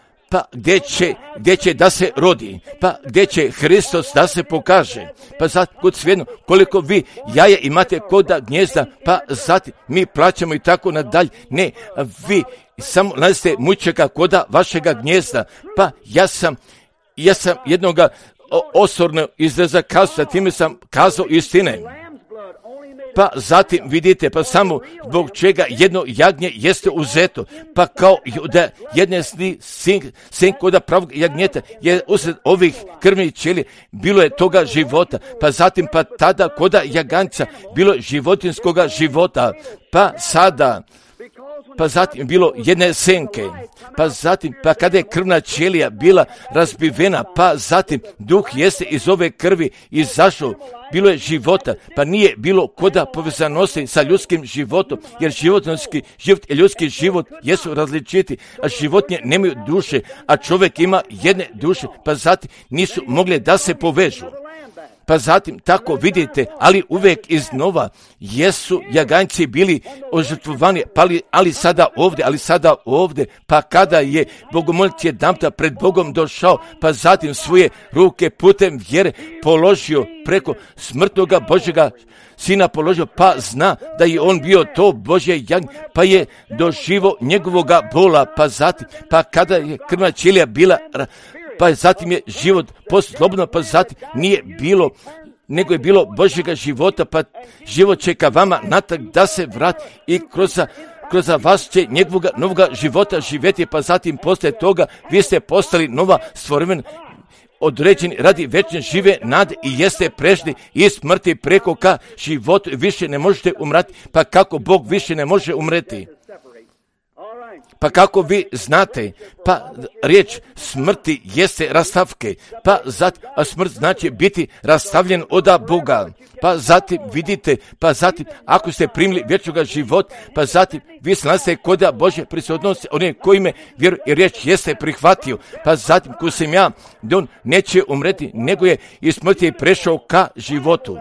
gdje će da se rodi, pa gdje će Hristos da se pokaže, pa sad kod svejedno koliko vi jaja imate koda gnjezda, pa zatim mi plaćamo i tako nadalje. Ne, vi samo nalazite mučaka koda vašega gnjezda, pa ja sam jednoga osorno izraza kazao, time sam kazao istine. Pa zatim vidite, pa samo zbog čega jedno jagnje jeste uzeto, pa kao da jedne sin koda pravog jagnjeta je usred ovih krvnih ćelija, bilo je toga života, pa zatim pa tada koda jaganca bilo životinskoga života, pa sada, pa zatim bilo jedne senke, pa zatim, pa kada je krvna ćelija bila razbivena, pa zatim duh jeste iz ove krvi izašao, bilo je života, pa nije bilo koda povezanosti sa ljudskim životom, jer životinski život i ljudski život jesu različiti, a životinje nemaju duše, a čovjek ima jedne duše, pa zatim nisu mogli da se povežu. Pa zatim tako vidite, ali uvijek iznova jesu jaganjci bili ožrtvovani, ali sada ovdje, pa kada je bogomolec jedanputa pred Bogom došao, pa zatim svoje ruke putem vjere položio preko smrtnoga Božjega Sina položio, pa zna da je on bio to Božje jagnje, pa je doživo njegovoga bola, pa zatim, pa kada je krvna ćelija bila, pa zatim je život slobodno, pa zatim nije bilo, nego je bilo Božjega života, pa život će ka vama natrag da se vrati i kroz vas će njegovoga novoga života živjeti, pa zatim poslije toga vi ste postali nova stvorevina, određeni radi večne žive nade i jeste prešli iz smrti preko ka životu, više ne možete umrati, pa kako Bog više ne može umreti. Pa kako vi znate, pa riječ smrti jeste rastavke, pa zatim, a smrt znači biti rastavljen od Boga. Pa zatim vidite, pa zatim ako ste primili vječnoga života, pa zatim vi nalazite kod Božje prisutnosti, one koji me vjeruju i riječ jeste prihvatio, pa zatim ko sam ja, da on neće umreti, nego je iz smrti prešao ka životu.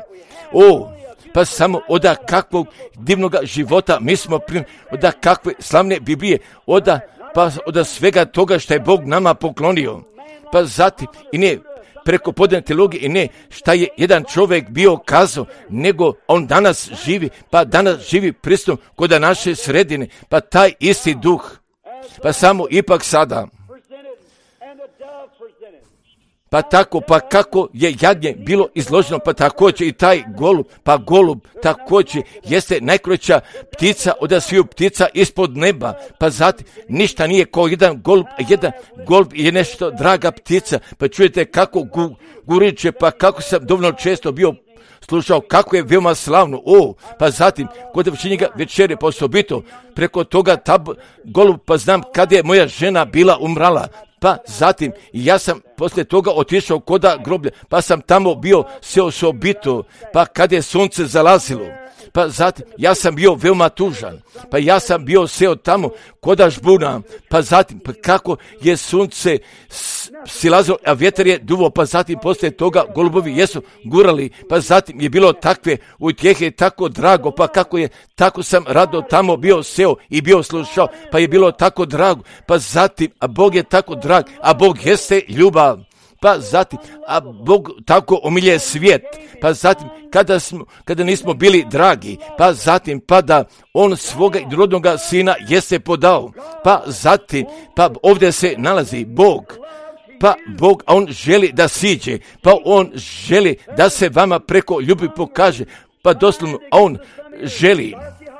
Pa samo od kakvog divnog života mi smo primili, od kakve slavne Biblije, od svega toga što je Bog nama poklonio. Pa zatim i ne preko podane teologije i ne šta je jedan čovjek bio kazao, nego on danas živi, pa danas živi prisutno kod naše sredine, pa taj isti duh, pa samo ipak sada. Pa tako, pa kako je jagnje bilo izloženo, pa također i taj golub, pa golub također jeste najkraća ptica od sviju ptica ispod neba, pa zatim ništa nije kao jedan golub je nešto draga ptica, pa čujete kako guriče, pa kako sam dovoljno često bio slušao kako je veoma slavno, pa zatim kod vršenja večere pa osobito preko toga golub, pa znam kad je moja žena bila umrala, pa zatim ja sam poslije toga otišao koda groblja, pa sam tamo bio sve osobito, pa kad je sunce zalazilo, pa zatim ja sam bio veoma tužan, pa ja sam bio seo tamo koda žbuna, pa zatim pa kako je sunce silazilo, a vjetar je duvo, pa zatim poslije toga golubovi jesu gurali, pa zatim je bilo takve utjehe, tako drago, pa kako je, tako sam rado tamo bio seo i bio slušao, pa je bilo tako drago, pa zatim, a Bog je tako drag, a Bog jeste ljubav. Pa zatim, a Bog tako omilje svijet, pa zatim kada nismo bili dragi, pa zatim pa da on svoga jedinorodoga sina jeste podao, pa zatim, pa ovdje se nalazi Bog, pa Bog, a on želi da siđe, pa on želi da se vama preko ljubavi pokaže, pa doslovno on želi,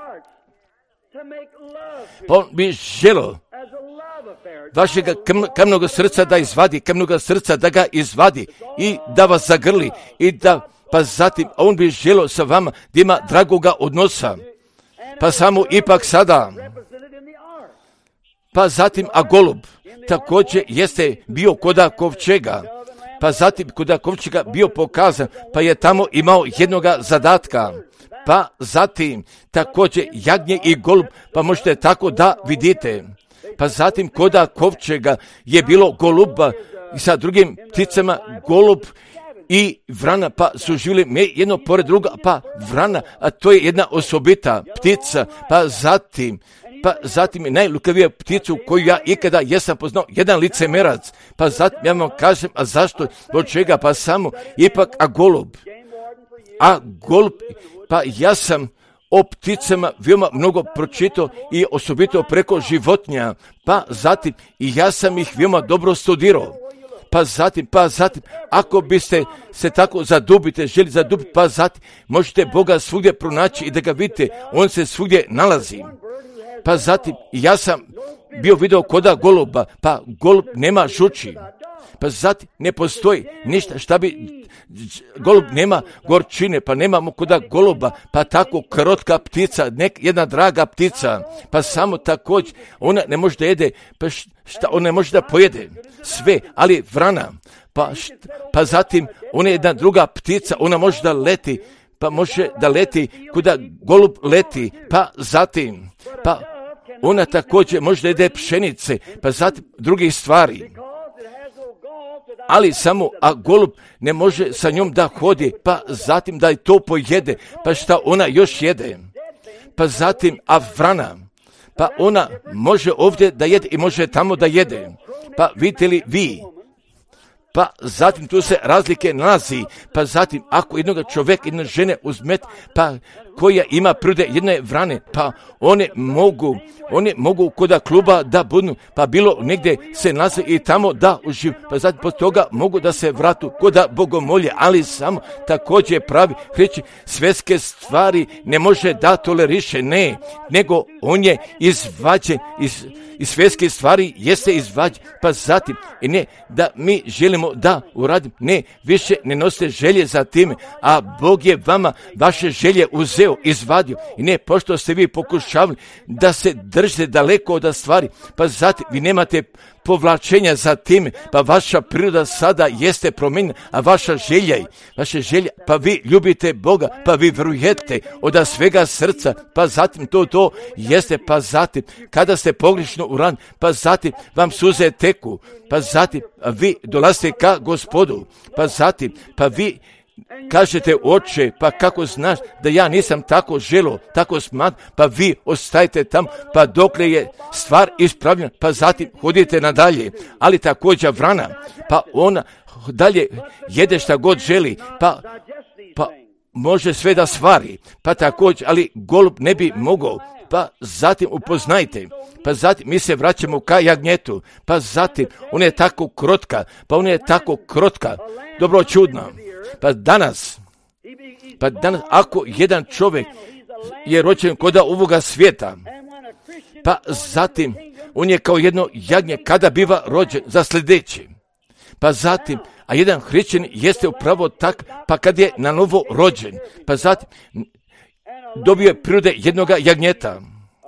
pa on bi želio vašega kamnog srca da izvadi, kamnog srca da ga izvadi i da vas zagrli i da, pa zatim on bi želio sa vama da ima dragoga odnosa, pa samo ipak sada, pa zatim, a golub također jeste bio koda kovčega, pa zatim koda kovčega bio pokazan, pa je tamo imao jednoga zadatka, pa zatim također jagnje i golub, pa možete tako da vidite. Pa zatim koda kovčega je bilo goluba i sa drugim pticama golub i vrana, pa su živjeli jedno pored druga, pa vrana, a to je jedna osobita ptica, pa zatim je najlukavija pticu koju ja ikada jesam poznao, jedan licemerac, pa zatim ja vam kažem, a zašto, od čega, pa samo ipak, a golub, pa ja sam o pticama veoma mnogo pročitao i osobito preko životinja, pa zatim i ja sam ih veoma dobro studirao, pa zatim, ako biste se tako želi zadubiti, pa zatim možete Boga svugdje pronaći i da ga vidite, on se svugdje nalazi, pa zatim ja sam bio video koda goluba, pa golub nema žuči, pa zatim ne postoji ništa šta bi, golub nema gorčine, pa nemamo koda goluba, pa tako krotka ptica, jedna draga ptica, pa samo također, ona ne može da jede, pa šta, ona ne može da pojede sve, ali vrana, pa zatim ona je jedna druga ptica, ona može da leti, pa može da leti kuda golub leti, pa zatim, pa ona također može da jede pšenice, pa zatim drugih stvari. Ali samo, a golub ne može sa njom da hodi, pa zatim da i to pojede, pa šta ona još jede. Pa zatim, a vrana, pa ona može ovdje da jede i može tamo da jede. Pa vidite li vi? Pa zatim tu se razlike nalazi, pa zatim ako jednog čovjeka, jedne žene uzmet, pa koja ima prirode jedne vrane, pa one mogu koda kluba da budu, pa bilo negdje se nalaze i tamo da uživ, pa zatim poslije toga mogu da se vratu koda bogomolje, ali samo također pravi reći svjetske stvari ne može da toleriše, ne, nego on je izvađen iz svjetske stvari, jeste izvađen, pa zatim i ne da mi želimo da uradim, ne, više ne nosite želje za time, a Bog je vama vaše želje uzeo, izvadio i ne, pošto ste vi pokušavali da se držite daleko od stvari, pa zatim vi nemate povlačenja za time, pa vaša priroda sada jeste promijenjena, a vaša želja, pa vi ljubite Boga, pa vi vjerujete od svega srca, pa zatim to jeste, pa zatim kada ste pogrešno uran, pa zatim vam suze teku, pa zatim vi dolazite ka Gospodu, pa zatim, pa vi kažete oče, pa kako znaš da ja nisam tako želo, tako smatram, pa vi ostajete tamo, pa dokle je stvar ispravljena, pa zatim hodite nadalje, ali također vrana, pa ona dalje jede šta god želi, pa može sve da stvari, pa također, ali golub ne bi mogao. Pa zatim upoznajte, pa zatim mi se vraćamo ka jagnjetu, pa zatim ona je tako krotka, dobro čudna. Pa danas, ako jedan čovjek je rođen kod ovoga svijeta, pa zatim on je kao jedno jagnje kada biva rođen za sljedeći. Pa zatim, a jedan hrišćanin jeste upravo tak, pa kad je na novo rođen, pa zatim dobio je prirode jednoga jagnjeta.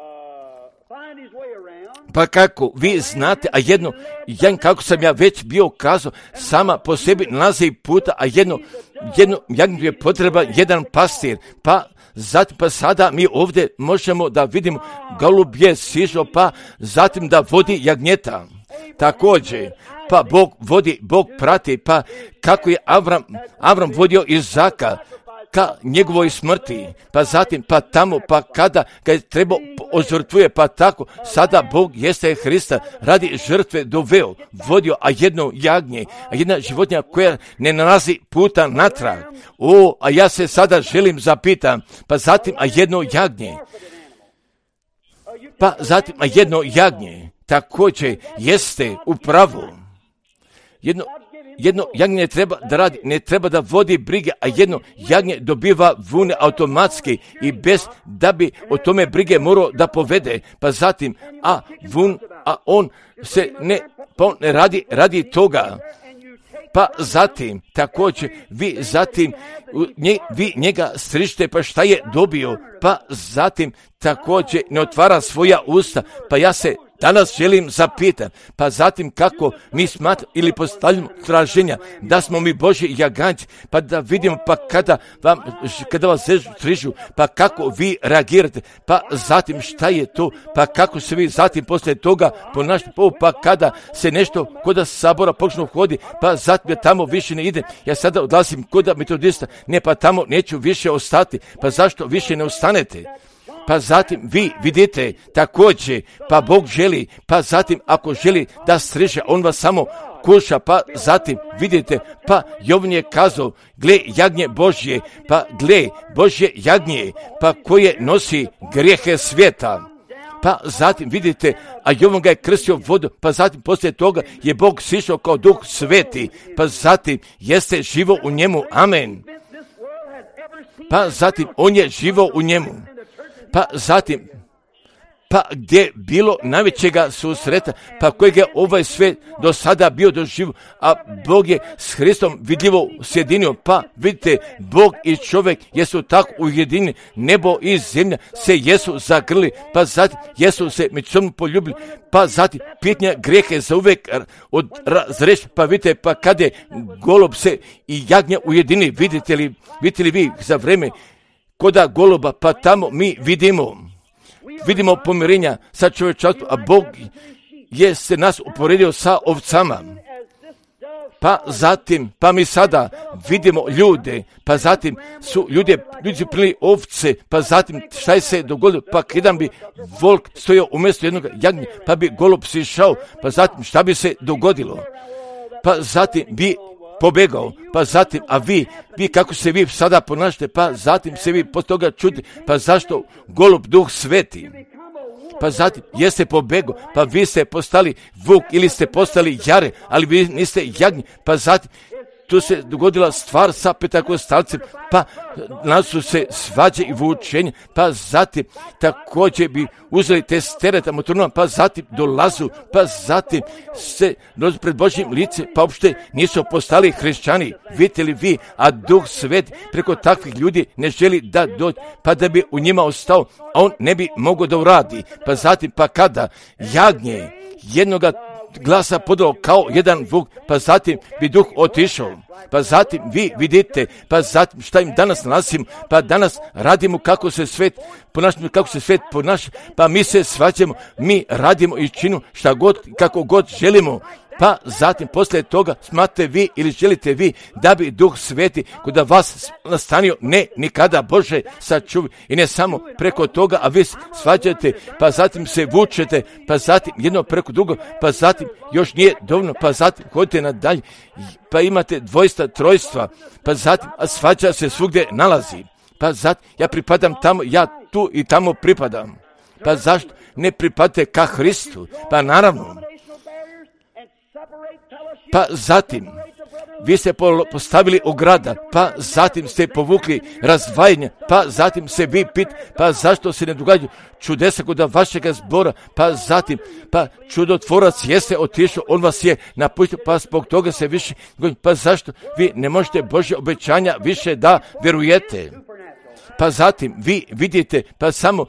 Pa kako vi znate, a jedno, kako sam ja već bio kazao, sama po sebi nalazi puta, a jedno jagnjetu je potreban jedan pastir. Pa zatim, pa sada mi ovdje možemo da vidimo golub je sišao, pa zatim da vodi jagnjeta. Također, pa Bog prati, pa kako je Avram vodio Izaka ka njegovoj smrti, pa zatim, pa tamo, pa kada ga je trebao ožrtvuje, pa tako, sada Bog jeste Hrista radi žrtve doveo, vodio, a jedno jagnje, a jedna životinja koja ne nalazi puta natrag. A ja se sada želim zapitam, pa zatim, a jedno jagnje, pa zatim, a jedno jagnje, također jeste u pravu. Jedno jagnje treba da radi, ne treba da vodi brige, a jedno jagnje dobiva vune automatski i bez da bi o tome brige morao da povede. Pa zatim, a on se ne radi toga. Pa zatim, također, vi njega strižite, pa šta je dobio? Pa zatim, također, ne otvara svoja usta, pa ja se danas želim zapitati, pa zatim kako mi smatramo ili postavljamo traženja da smo mi Božji jaganjci, pa da vidimo pa kada vas strižu, pa kako vi reagirate, pa zatim šta je to, pa kako se vi zatim poslije toga ponašate, pa kada se nešto kod sabora počnu hodi, pa zatim ja tamo više ne idem, ja sada odlazim kod metodista, ne pa tamo neću više ostati, pa zašto više ne ostanete? Pa zatim vi vidite također, pa Bog želi, pa zatim ako želi da striže, on vas samo kuša, pa zatim vidite, pa Jovan je kazao, gle jagnje Božje, pa gle Božje jagnje, pa koje nosi grijehe svijeta. Pa zatim vidite, a Jovan ga je krstio vodu, pa zatim poslije toga je Bog sišao kao Duh Sveti, pa zatim jeste živo u njemu, amen. Pa zatim on je živo u njemu. Pa zatim, pa gdje bilo najvećega susreta, pa kojeg je ovaj svijet do sada bio doživio, a Bog je s Hristom vidljivo sjedinio, pa vidite, Bog i čovjek jesu tako ujedinjeni, nebo i zemlja se jesu zagrli, pa zatim jesu se među sobom poljubili, pa zatim pitanja grijehe za uvijek razreši, pa vidite, pa kad je golub se i jagnja ujedini, vidite li vi za vreme koda goluba, pa tamo mi vidimo pomirenja sa čovječanstvom, a Bog je se nas uporedio sa ovcama. Pa zatim, pa mi sada vidimo ljude, pa zatim ljudi su prili ovce, pa zatim šta je se dogodilo, pa jedan bi volk stojao umjesto jednog jagnja, pa bi golub sišao, pa zatim šta bi se dogodilo? Pa zatim bi pobegao, pa zatim, a vi kako se vi sada ponašate, pa zatim se vi po toga čudite, pa zašto golub Duh Sveti? Pa zatim jeste pobegao, pa vi ste postali vuk ili ste postali jare, ali vi niste jagnji, pa zatim tu se dogodila stvar sa Pentakostalcem, pa nas su se svađe i vučenje, pa zatim također bi uzeli te stereta motorima, pa zatim dolazu, pa zatim se dođu pred Božjim lice, pa uopšte nisu postali hrišćani, vidite li vi, a Duh Svet preko takvih ljudi ne želi da dođe, pa da bi u njima ostao, a on ne bi mogao da uradi, pa zatim pa kada jagnje jednoga glasa podao kao jedan vuk, pa zatim bi duh otišao, pa zatim vi vidite, pa zatim šta im danas nalazimo, pa danas radimo kako se svet ponaša, pa mi se svađamo, mi radimo i činimo šta god, kako god želimo, pa zatim poslije toga smatrate vi ili želite vi da bi Duh Sveti kod vas nastanio, ne nikada, Bože sačuvi, i ne samo preko toga, a vi svađate, pa zatim se vučete, pa zatim jedno preko drugo, pa zatim još nije dovoljno, pa zatim hodite nadalje, pa imate dvojstva, trojstva, pa zatim a svađa se svugdje nalazi, pa zatim ja pripadam tamo, ja tu i tamo pripadam, pa zašto ne pripadate ka Hristu? Pa naravno, pa zatim vi ste postavili ograda, pa zatim ste povukli razdvajanje, pa zatim se vi pa zašto se ne događaju čudesa kod vašega zbora, pa zatim, pa čudotvorac jeste otišao, on vas je napustio, pa zbog toga se više, pa zašto vi ne možete Božje obećanja više da vjerujete? Pa zatim vi vidite, pa samo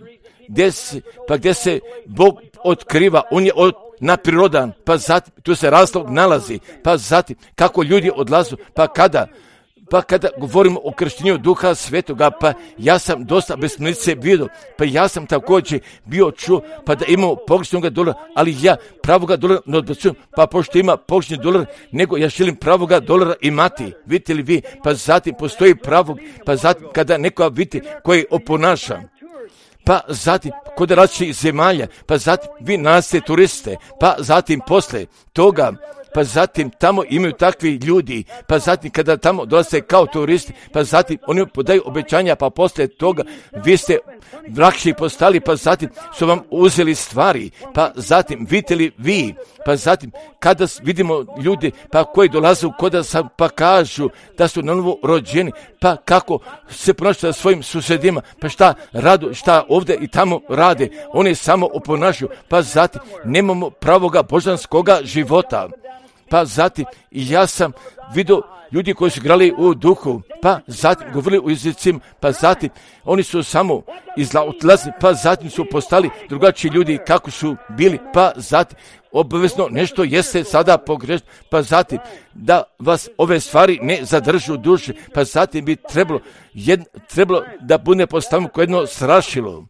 gdje se Bog otkriva, on je naprirodan, pa zatim tu se razlog nalazi, pa zatim kako ljudi odlazu, pa kada govorimo o krštenju Duha Svetoga, pa ja sam dosta besmislice vidio, pa ja sam također bio čuo, pa da imamo pogrešnog dolara, ali ja pravoga dolara ne odbacujem, pa pošto ima pogrešni dolar, nego ja želim pravoga dolara imati, vidite li vi, pa zatim postoji pravog, pa zatim kada nekoga vidite koji oponaša, pa zatim kod različitih zemalja, pa zatim vi nalazite turiste, pa zatim posle toga, pa zatim tamo imaju takvi ljudi, pa zatim kada tamo dolaze kao turisti, pa zatim oni podaju obećanja, pa poslije toga vi ste lakši postali, pa zatim su vam uzeli stvari, pa zatim vidite li vi, pa zatim kada vidimo ljudi pa koji dolaze kod nas, pa kažu da su na novo rođeni, pa kako se ponašaju sa svojim susjedima, pa šta radu, šta ovdje i tamo rade, oni samo oponašaju, pa zatim nemamo pravoga božanskoga života. Pa zatim ja sam vidio ljudi koji su igrali u duhu, pa zatim govorili u jezicima, pa zatim oni su samo odlazili, pa zatim su postali drugačiji ljudi kako su bili, pa zatim obavezno nešto jeste sada pogrešno, pa zatim da vas ove stvari ne zadržu u duši, pa zatim bi trebalo da bude postavljeno kao jedno strašilo.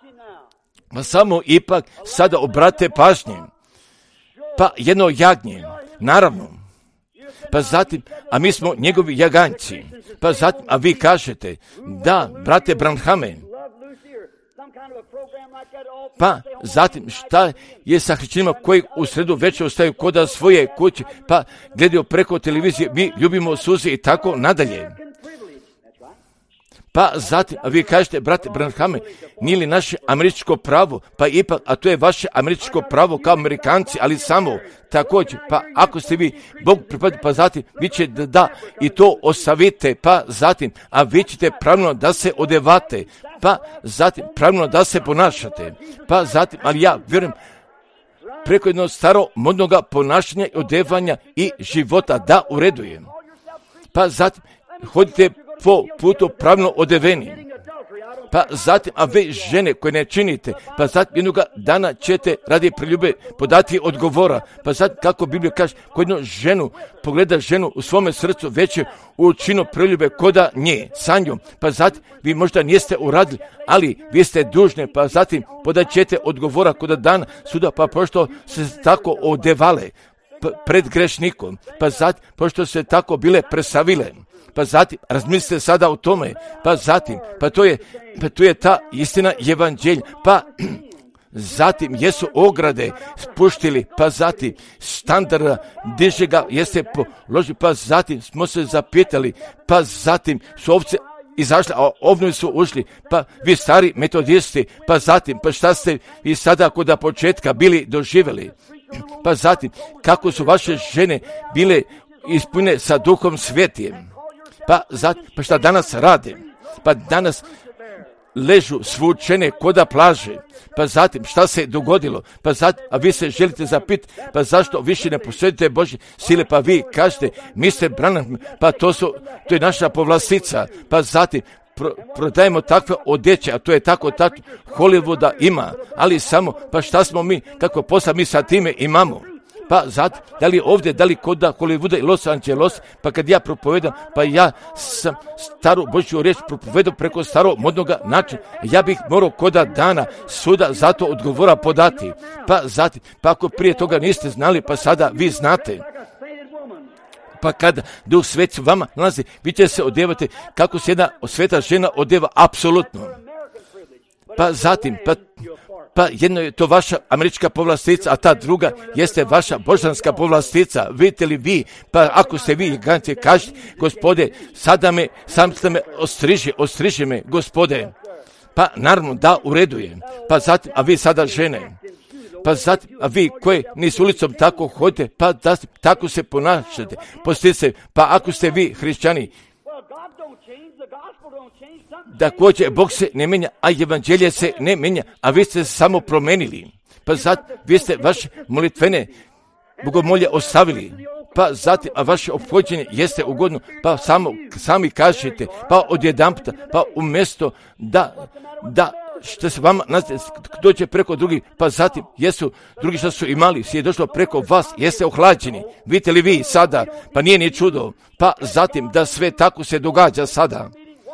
Pa samo ipak sada obrate pažnje, pa jedno jagnje, naravno, pa zatim, a mi smo njegovi jaganjci, pa zatim, a vi kažete, da, brate Branhame, pa zatim šta je sa hrišćanima koji u sredu večer ostaju kod svoje kuće, pa gledaju preko televizije, mi ljubimo suze i tako nadalje. Pa zatim, a vi kažete, brate Branhame, nije li naše američko pravo, pa ipak, a to je vaše američko pravo kao Amerikanci, ali samo također, pa ako ste vi Bog pripadni, pa zatim vi ćete da i to ostavite, pa zatim, a vi ćete pravilno da se odevate, pa zatim pravilno da se ponašate, pa zatim, ali ja vjerujem, preko jednog staro modnoga ponašanja i odevanja i života da uredujem. Pa zatim, hodite po putu pravilno odeveni. Pa zatim, a vi žene koje ne činite, pa zatim jednoga dana ćete radi preljube podati odgovora. Pa zatim, kako Biblija kaže, ko jednu ženu pogleda ženu u svome srcu već je učinio preljube koda nje, sa njom. Pa zatim, vi možda niste uradili, ali vi ste dužni, pa zatim podat ćete odgovora koda dana suda, pa pošto se tako odevale pred grešnikom, pa zatim, pošto se tako bile presavile, pa zatim, razmislite sada o tome, pa zatim, pa to je ta istina evanđelja, pa zatim jesu ograde spuštili, pa zatim standarda diže ga jeste položili, pa zatim smo se zapitali, pa zatim su ovce izašli, a ovnovi su ušli, pa vi stari metodisti, pa zatim, pa šta ste i sada kod početka bili doživjeli, pa zatim, kako su vaše žene bile ispunjene sa Duhom Svetijem, pa zatim, pa šta danas rade, pa danas ležu svučene koda plaže, pa zatim šta se dogodilo, pa zatim, a vi se želite zapiti, pa zašto više ne posjedite Božje sile, pa vi kažete, Mr. Branham, pa to je naša povlastica, pa zatim prodajemo takve odjeće, a to je tako Hollywooda ima, ali samo, pa šta smo mi, kako posla mi sa time imamo, pa zatim, da li ovdje, da li kod Hollywooda i Los Angeles, pa kad ja propovedam, pa ja sam staru Božju riječ propovedao preko starog modnog načina, ja bih morao koda dana suda zato odgovora podati, pa zatim, pa ako prije toga niste znali, pa sada vi znate. Pa kada Duh Sveti vama nalazi, vi će se odjevati kako se jedna sveta žena odjeva apsolutno. Pa zatim, pa jedno je to vaša američka povlastica, a ta druga jeste vaša božanska povlastica. Vidite li vi, pa ako ste vi ganci, kažete, Gospode, sam ste me ostriži me, Gospode. Pa naravno da, u redu je. Pa zatim, a vi sada žene. Pa zatim, a vi koji nisu ulicom tako hodite, pa tako se ponašate. Postite, pa ako ste vi hrišćani, također Bog se ne mijenja, a evanđelje se ne mijenja, a vi ste se samo promenili. Pa zatim, vi ste vaše molitvene bogomolje ostavili. Pa zatim, a vaše ophođenje jeste ugodno, pa sami kažete, pa odjedanputa, pa umjesto da što se vama dođe preko drugih, pa zatim drugi što su imali, je došlo preko vas, jeste ohlađeni. Vidite li vi sada, pa nije ni čudo, pa zatim da sve tako se događa sada.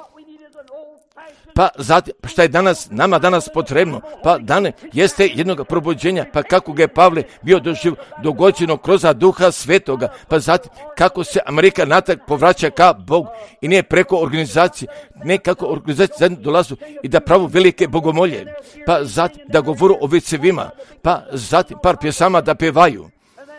Pa zatim, šta je nama danas potrebno, pa danas jeste jednog probuđenja, pa kako ga je Pavle bio dogođeno kroz Duha Svetoga, pa zatim kako se Amerika natrag povraća ka Bogu i nije preko organizacije, ne kako organizacije zajedno dolazu i da pravu velike bogomolje, pa zatim da govoru o vicevima, pa zatim par pjesama da pevaju.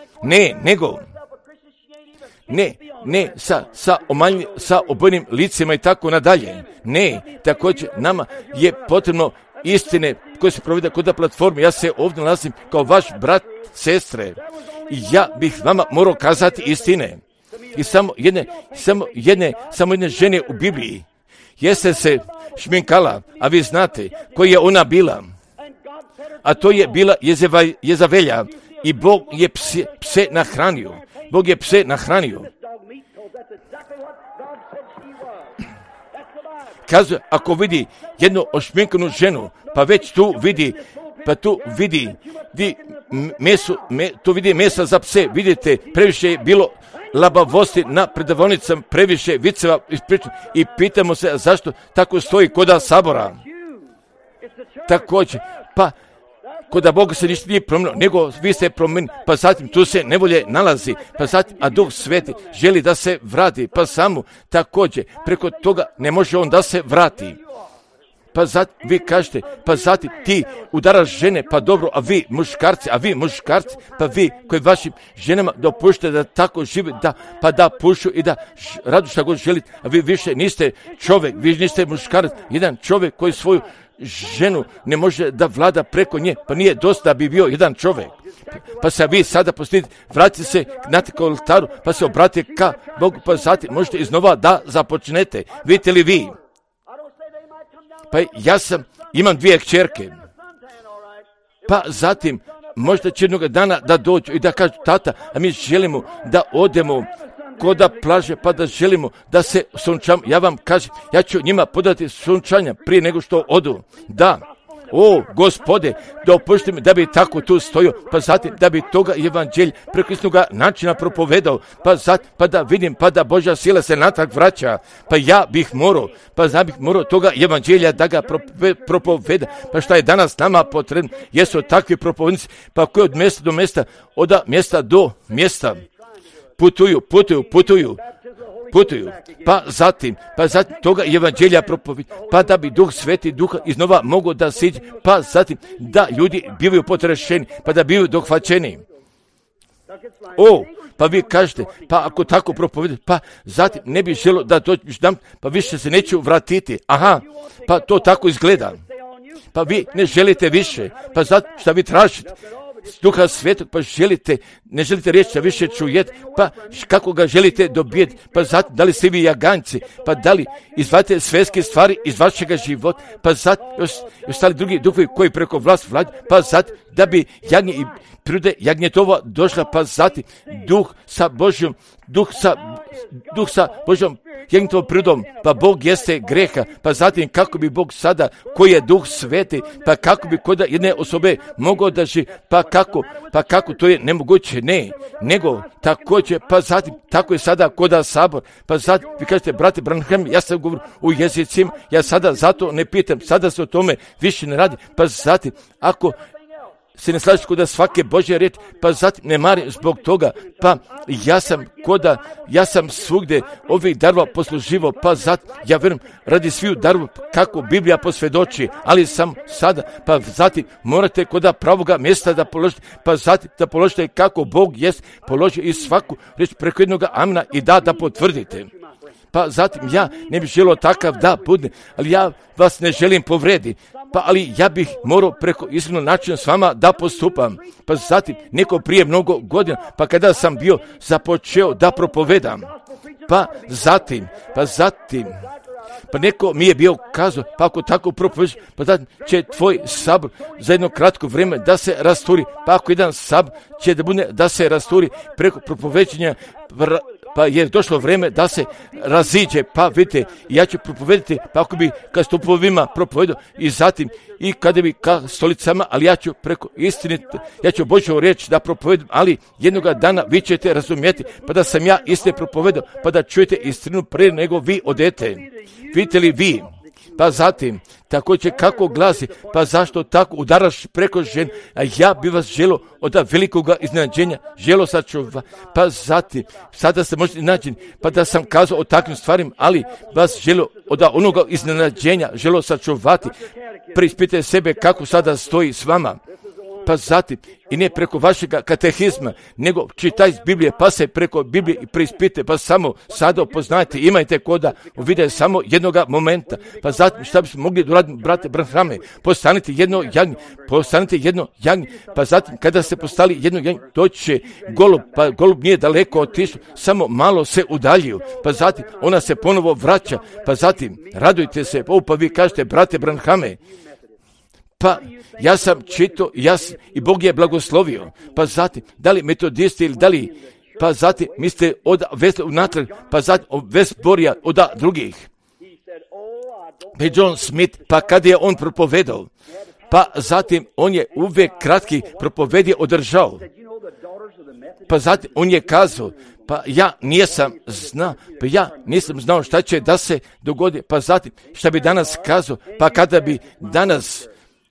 Ne, sa obojnim licima i tako nadalje. Ne, također nama je potrebno istine koje se provede kod platforme. Ja se ovdje nalazim kao vaš brat, sestre. I ja bih vama morao kazati istine. I samo jedne žene u Bibliji jeste se šminkala, a vi znate koji je ona bila. A to je bila Jezavelja. I Bog je pse nahranio. Kazuje, ako vidi jednu ošminkanu ženu, pa već tu vidi mesa za pse, vidite, previše je bilo labavosti na predavnicama, previše viceva i pitamo se zašto tako stoji koda sabora. Također, pa koda Boga se ništa nije promijenilo, nego vi ste promijenili, pa zatim tu se nevolje nalazi, pa zatim, a Duh Sveti želi da se vrati, pa samo također, preko toga ne može on da se vrati. Pa zatim, vi kažete, pa zatim ti udaraš žene, pa dobro, a vi muškarci, pa vi koji vašim ženama dopuštate da tako žive, pa da pušu i da radu šta god želite, a vi više niste čovjek, vi niste muškarac, jedan čovjek koji svoju ženu ne može da vlada preko nje, pa nije dosta da bi bio jedan čovjek. Pa se vi sada postidite, vratite se na oltaru, pa se obratite ka Bogu, pa zatim možete iznova da započnete. Vidite li vi? Pa imam 2 kćerke. Pa zatim, možda će jednog dana da dođu i da kažu, tata, a mi želimo da odemo koda plaže, pa da želimo da se sunčamo. Ja vam kažem, ja ću njima podati sunčanja prije nego što odu. Da, o Gospode, dopušti mi da bi tako tu stojio, pa zatim da bi toga evanđelja preko istinoga načina propovedao, pa da vidim, pa da Božja sila se natrag vraća, pa ja bih morao toga evanđelja da ga propoveda, pa šta je danas nama potrebno, jesu takvi propovednici, pa koji od mjesta do mjesta, od mjesta do mjesta, putuju, pa zatim toga evanđelja propovedi, pa da bi Duh Sveti Duha iznova mogao da siđe, pa zatim da ljudi bivaju potrešeni, pa da bivaju dohvaćeni. Pa vi kažete, pa ako tako propovedi, pa zatim ne bi želo da dođem, pa više se neću vratiti. Aha, pa to tako izgleda. Pa vi ne želite više, pa zato šta vi tražite? Duha Svetog, pa ne želite reći da više čujete, pa kako ga želite dobijeti, pa zatim da li ste vi jaganjci, pa da li izvadite svetske stvari iz vašega života, pa zatim ostali drugi duhovi koji preko vlast vlađu, pa zatim da bi jagnje i priroda jagnjetova došla, pa zatim duh sa Božjom jagnjetovom prirodom, pa Bog jeste greha, pa zatim kako bi Bog sada, koji je Duh Sveti, pa kako bi kod jedne osobe mogao da živi, pa kako to je nemoguće, ne, nego također, pa zatim, tako je sada koda sabor, pa zatim, vi kažete, brate Branham, ja sam govorio u jezicima, ja sada zato ne pitam, sada se o tome više ne radi, pa zatim, ako se ne slažeš koda svake Božje riječi, pa zatim ne marim zbog toga, pa ja sam svugdje ovih darova posluživo, pa zatim, ja vjerujem, radi sviju darova, kako Biblija posvjedoči, ali sam sada, pa zatim, morate koda pravoga mjesta da položite, pa zatim, da položite kako Bog jest položio i svaku riječ preko jednog amena i da potvrdite. Pa zatim, ja ne bih želio takav da bude, ali ja vas ne želim povrediti. Pa ali ja bih morao preko iskrenog načina s vama da postupam. Pa zatim, neko prije mnogo godina, pa kada sam bio započeo da propovedam, pa zatim, neko mi je bio kazao, pa ako tako propovedaš, pa zatim će tvoj sabor za jedno kratko vrijeme da se rasturi, pa ako jedan sabor će da se rasturi preko propoveđenja, pa je došlo vrijeme da se raziđe, pa vidite, ja ću propovedati, pa ako bi ka stupovima propovedao i zatim i kada bi ka stolicama, ali ja ću preko istine, ja ću Božju riječ da propovedam, ali jednoga dana vi ćete razumjeti, pa da sam ja istine propovedao, pa da čujete istinu prije nego vi odete. Vidite li vi? Pa zatim, također kako glasi, pa zašto tako udaraš preko žene, a ja bi vas želio od velikoga iznenađenja, želio sačuva, pa zatim, sada se možete naći, pa da sam kazao o takvim stvarima, ali vas želio od onoga iznenađenja, želio sačuvati, preispitajte sebe kako sada stoji s vama. Pa zatim, i ne preko vašega katehizma, nego čitaj iz Biblije, pa se preko Biblije i preispite, pa samo sada upoznajte, imajte koda uvide samo jednoga momenta. Pa zatim, šta bismo mogli doraditi, brate Branhame, postanite jedno jagnje, pa zatim, kada ste postali jedno jagnje, doći će golub, pa golub nije daleko otišao, samo malo se udaljio, pa zatim, ona se ponovo vraća, pa zatim, radujte se, pa vi kažete, brate Branhame, pa ja sam čitao i Bog je blagoslovio, pa zatim, da li metodisti ili da li, pa zatim, mislite od vesla unatrag, pa zatim vesborija od drugih. Pa John Smith, pa kada je on propovedao, pa zatim on je uvijek kratki propovedje održao, pa zatim on je kazao, pa ja nisam znao šta će da se dogodi, pa zatim šta bi danas kazao, pa kada bi danas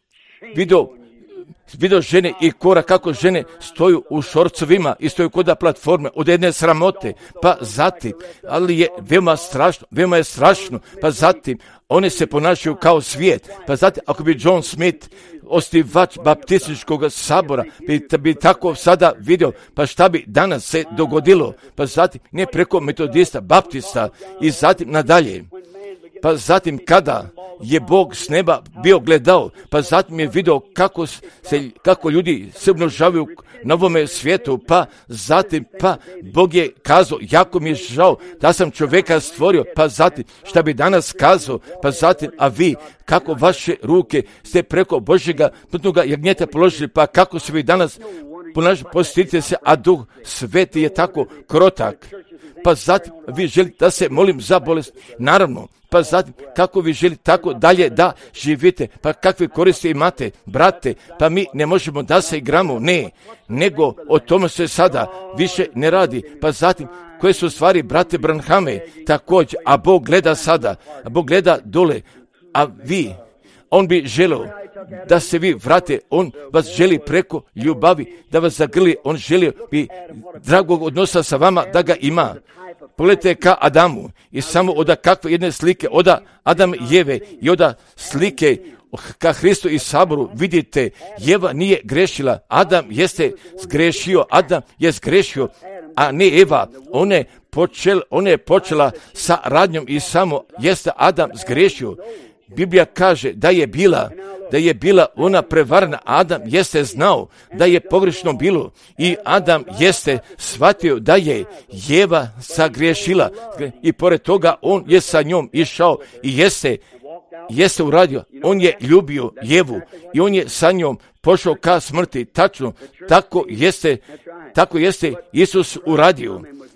vidio žene i kako žene stoju u šorcovima i stoju kod platforme od jedne sramote, pa zatim, ali je veoma je strašno, pa zatim one se ponašaju kao svijet, pa zatim ako bi John Smith, osnivač baptističkog sabora, bi tako sada vidio, pa šta bi danas se dogodilo, pa zatim ne preko metodista, baptista i zatim nadalje. Pa zatim kada je Bog s neba bio gledao, pa zatim je vidio kako ljudi se umnožavaju na ovome svijetu, pa zatim, Bog je kazao, jako mi je žao da sam čovjeka stvorio, pa zatim, šta bi danas kazao, pa zatim, a vi, kako vaše ruke ste preko Božjega putnoga jagnjeta položili, pa kako se vi danas posjetite se, a Duh Sveti je tako krotak. Pa zatim, vi želite da se molim za bolest, naravno, pa zatim, kako vi želite tako dalje da živite, pa kakve koristi imate, brate, pa mi ne možemo da se igramo, ne, nego o tome se sada više ne radi, pa zatim, koje su stvari, brate Branhame, također, a Bog gleda sada, a Bog gleda dole, a vi, on bi želio da se vi vrate, on vas želi preko ljubavi, da vas zagrli, on želi bi dragog odnosa sa vama da ga ima. Pogledajte ka Adamu i samo od kakve jedne slike, od Adam i Jeve i od slike ka Hristu i saboru, vidite, Jeva nije grešila, Adam je zgrešio, a ne Eva, ona je počela sa radnjom i samo jeste Adam zgrešio. Biblija kaže da je bila ona prevarna, Adam jeste znao da je pogrešno bilo i Adam jeste shvatio da je Jeva sagriješila i pored toga on je sa njom išao i jeste uradio, on je ljubio Jevu i on je sa njom pošao ka smrti, tačno, tako jeste Isus uradio.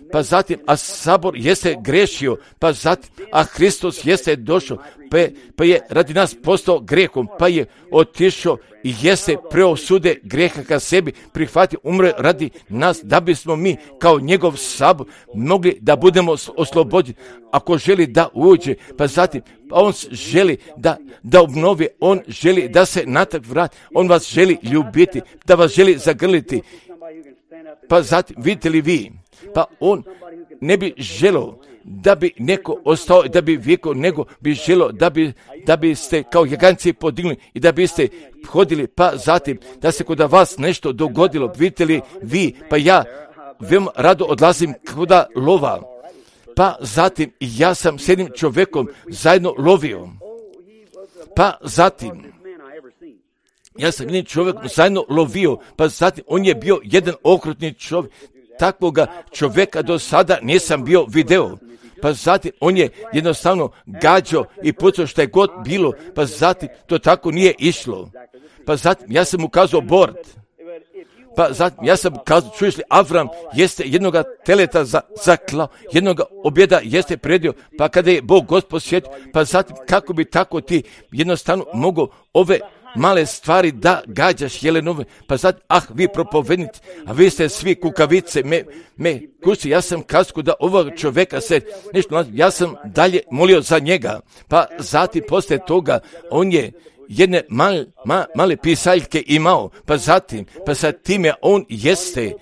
pa zatim, a sabor jeste grešio, pa zatim, a Hristos jeste došao, pa je radi nas postao grehom, pa je otišao i jeste preosude greha ka sebi, prihvatio, umre radi nas, da bismo mi kao njegov sabor mogli da budemo oslobođeni. Ako želi da uđe, pa zatim, on želi da obnovi, on želi da se natrag vrati, on vas želi ljubiti, da vas želi zagrliti. Pa zatim, vidite li vi, pa on ne bi želio da bi neko ostao, da bi vjeko, nego bi želio da biste kao jaganci podigli i da biste hodili, pa zatim da se kod vas nešto dogodilo. Vidite li vi, pa ja veoma rado odlazim kod lova, pa zatim ja sam s jednim čovjekom zajedno lovio, pa zatim ja sam jednim čovjekom zajedno lovio, pa zatim on je bio jedan okrutni čovjek. Takvoga čovjeka do sada nisam bio video. Pa zatim on je jednostavno gađao i pucao što je god bilo, pa zatim to tako nije išlo. Pa zatim ja sam mu kazao bord. Pa zatim ja sam kazao, čuješ li, Avram jeste jednoga teleta zaklao, jednoga objeda jeste predio, pa kada je Bog Gospod sjetio, pa zatim kako bi tako ti jednostavno mogao ove male stvari da gađaš jelenove, pa zatim, vi propovednici, a vi ste svi kukavice, me kući, ja sam kazao da ovog čovjeka se nešto, ja sam dalje molio za njega, pa zatim poslije toga on je jedne male pisaljke imao, pa zatim, pa sa time on jeste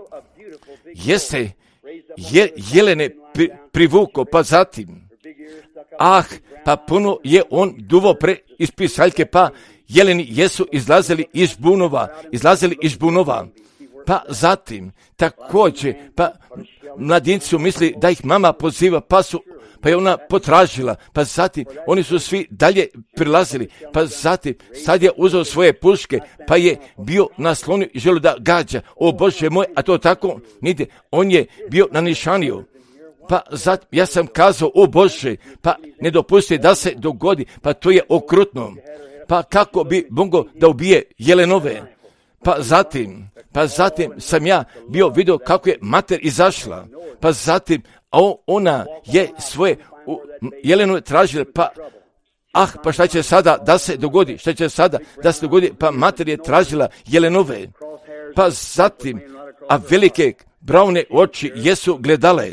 jelene privukao, pa zatim, pa puno je on duvo iz pisaljke, pa jeleni jesu izlazili iz bunova, pa zatim, također, pa mladinci su misli da ih mama poziva, pa je ona potražila, pa zatim oni su svi dalje prilazili, pa zatim sad je uzeo svoje puške, pa je bio naslonio i želio da gađa. O Bože moj, a to tako nide, on je bio na nišaniju. Pa zatim ja sam kazao, o Bože, pa ne dopusti da se dogodi, pa to je okrutno. Pa kako bi mogao da ubije jelenove? Pa zatim sam ja bio vidio kako je mater izašla, pa zatim ona je svoje jelenove tražila, pa šta će sada da se dogodi, pa mater je tražila jelenove, pa zatim, a velike braune oči jesu gledale,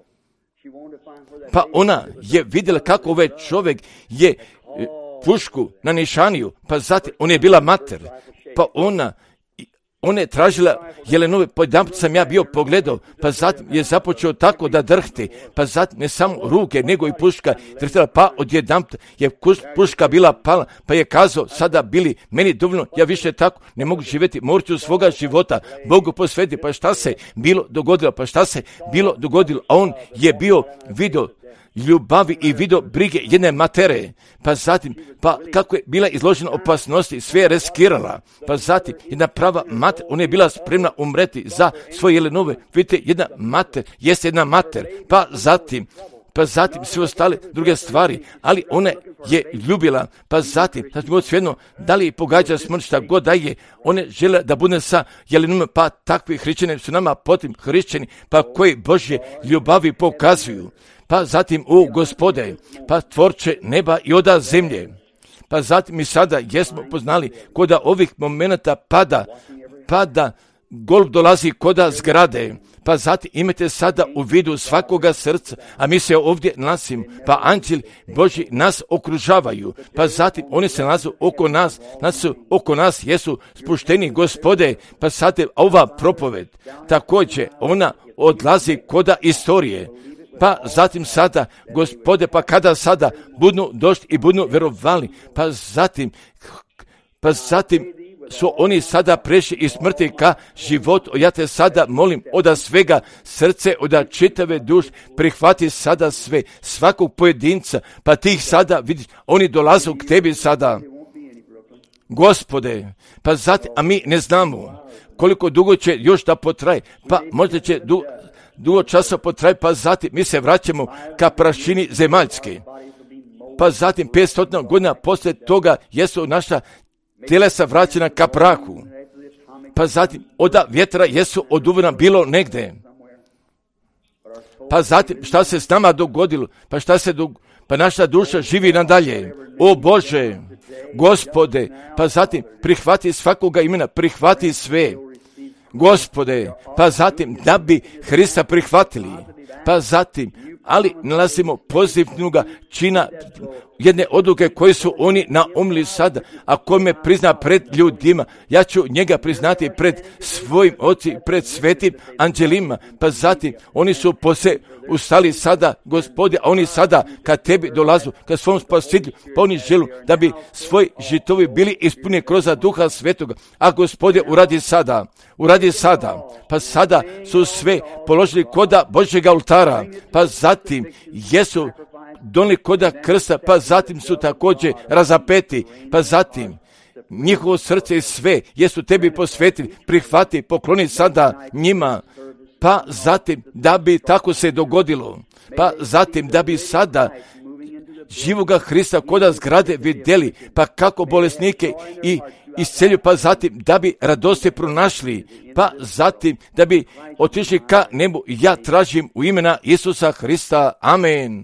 pa ona je vidjela kako ovaj čovjek je pušku na nišaniju, pa zatim, ona je bila mater, pa ona je tražila jelenove, pa jedanput sam ja bio pogledao, pa zatim je započeo tako da drhti, pa zatim ne samo ruke, nego i puška drhtila, pa odjedanput je puška bila pala, pa je kazao, sada bili meni dovoljno, ja više tako ne mogu živjeti, morat ću svoga života Bogu posvetiti, pa šta se bilo dogodilo, a on je bio vidio ljubavi i vidio brige jedne matere, pa zatim, pa kako je bila izložena opasnosti, sve je riskirala, pa zatim jedna prava mater, ona je bila spremna umreti za svoje jelenove, vidite, jedna mater, pa zatim sve ostale druge stvari, ali ona je ljubila, pa zatim, svejedno, da li pogađa smrt, šta god da je, one žele da bude sa jelenome, pa takvi hrišćani su nama potrebni hrišćani, pa koji Božje ljubavi pokazuju. Pa zatim, o Gospode, pa tvorče neba i oda zemlje. Pa zatim mi sada jesmo poznali koda ovih momenata pada, golub dolazi koda zgrade. Pa zatim imate sada u vidu svakoga srca, a mi se ovdje nalazimo, pa anđeli Božji nas okružavaju, pa zatim oni se nalaze oko nas jesu spušteni Gospode, pa zatim ova propoved, također ona odlazi koda istorije. Pa zatim sada, Gospode, pa kada sada budnu došli i budnu vjerovali, pa zatim su oni sada prešli iz smrti ka životu. Ja te sada molim od svega srce, od čitave duše, prihvati sada svakog pojedinca, pa ti ih sada vidiš, oni dolaze k tebi sada. Gospode, pa zatim, a mi ne znamo koliko dugo će još da potraje, pa možda će dugo časa potraje, pa zatim mi se vraćamo ka prašini zemaljske. Pa zatim 500 godina poslije toga jesu naša telesa vraćena ka prahu. Pa zatim od vjetra jesu oduvena bilo negde. pa zatim šta se s nama dogodilo, pa naša duša živi nadalje. O Bože, Gospode, pa zatim prihvati svakoga imena, prihvati sve. Gospode, pa zatim da bi Hrista prihvatili, pa zatim, ali nalazimo pozitivnoga čina jedne odluke koje su oni naumili sada, a ko me prizna pred ljudima, ja ću njega priznati pred svojim ocem, pred svetim anđelima, pa zatim oni su ustali sada, Gospode, a oni sada kad tebi dolazu, kad svom spasitelju, pa oni želu da bi svoj žitovi bili ispunjeni kroz Duha Svetoga, a Gospode uradi sada, pa sada su sve položili koda Božjega oltara, pa zatim jesu donijeli koda krsta, pa zatim su također razapeti, pa zatim njihovo srce i sve jesu tebi posvetili, prihvati, pokloni sada njima, pa zatim da bi tako se dogodilo, pa zatim da bi sada živoga Hrista koda zgrade vidjeli, pa kako bolesnike i iscelju, pa zatim da bi radosti pronašli, pa zatim da bi otišli ka nebu. Ja tražim u imena Isusa Hrista. Amen.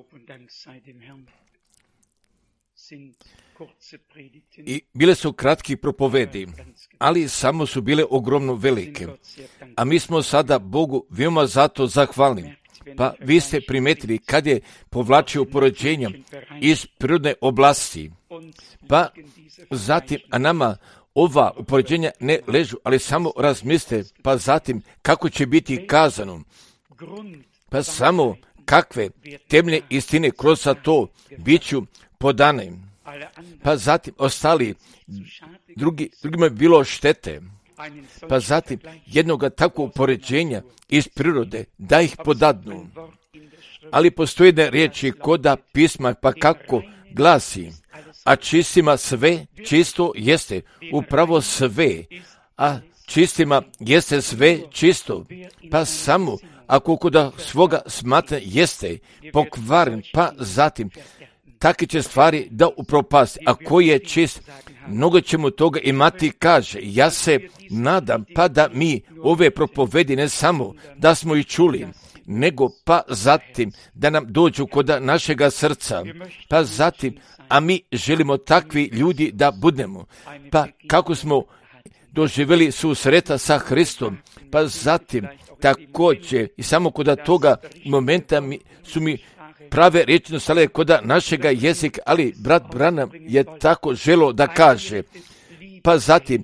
I bile su kratki propovedi, ali samo su bile ogromno velike. A mi smo sada Bogu veoma zato zahvalni. Pa vi ste primetili kad je povlačio porođenja iz prirodne oblasti. Pa zatim, a nama ova upoređenja ne ležu, ali samo razmislite, pa zatim kako će biti kazano. Pa samo kakve temeljne istine kroz to bit ću podane. Pa zatim ostali drugima je bilo štete. Pa zatim jednoga takvog upoređenja iz prirode da ih podadnu. Ali postoje jedne riječi koda pisma, pa kako glasi, a čistima sve čisto jeste, upravo sve, a čistima jeste sve čisto, pa samo ako koda svoga smatra jeste pokvaren, pa zatim takve će stvari da upropasti, a koji je čist, mnogo ćemo toga imati, kaže. Ja se nadam pa da mi ove propovedi ne samo da smo ih čuli, nego pa zatim da nam dođu kod našega srca, pa zatim, a mi želimo takvi ljudi da budemo, pa kako smo doživjeli susreta sa Hristom, pa zatim također i samo kod toga momenta su mi prave riječi stale kod našega jezika, ali brat Branham je tako želo da kaže, pa zatim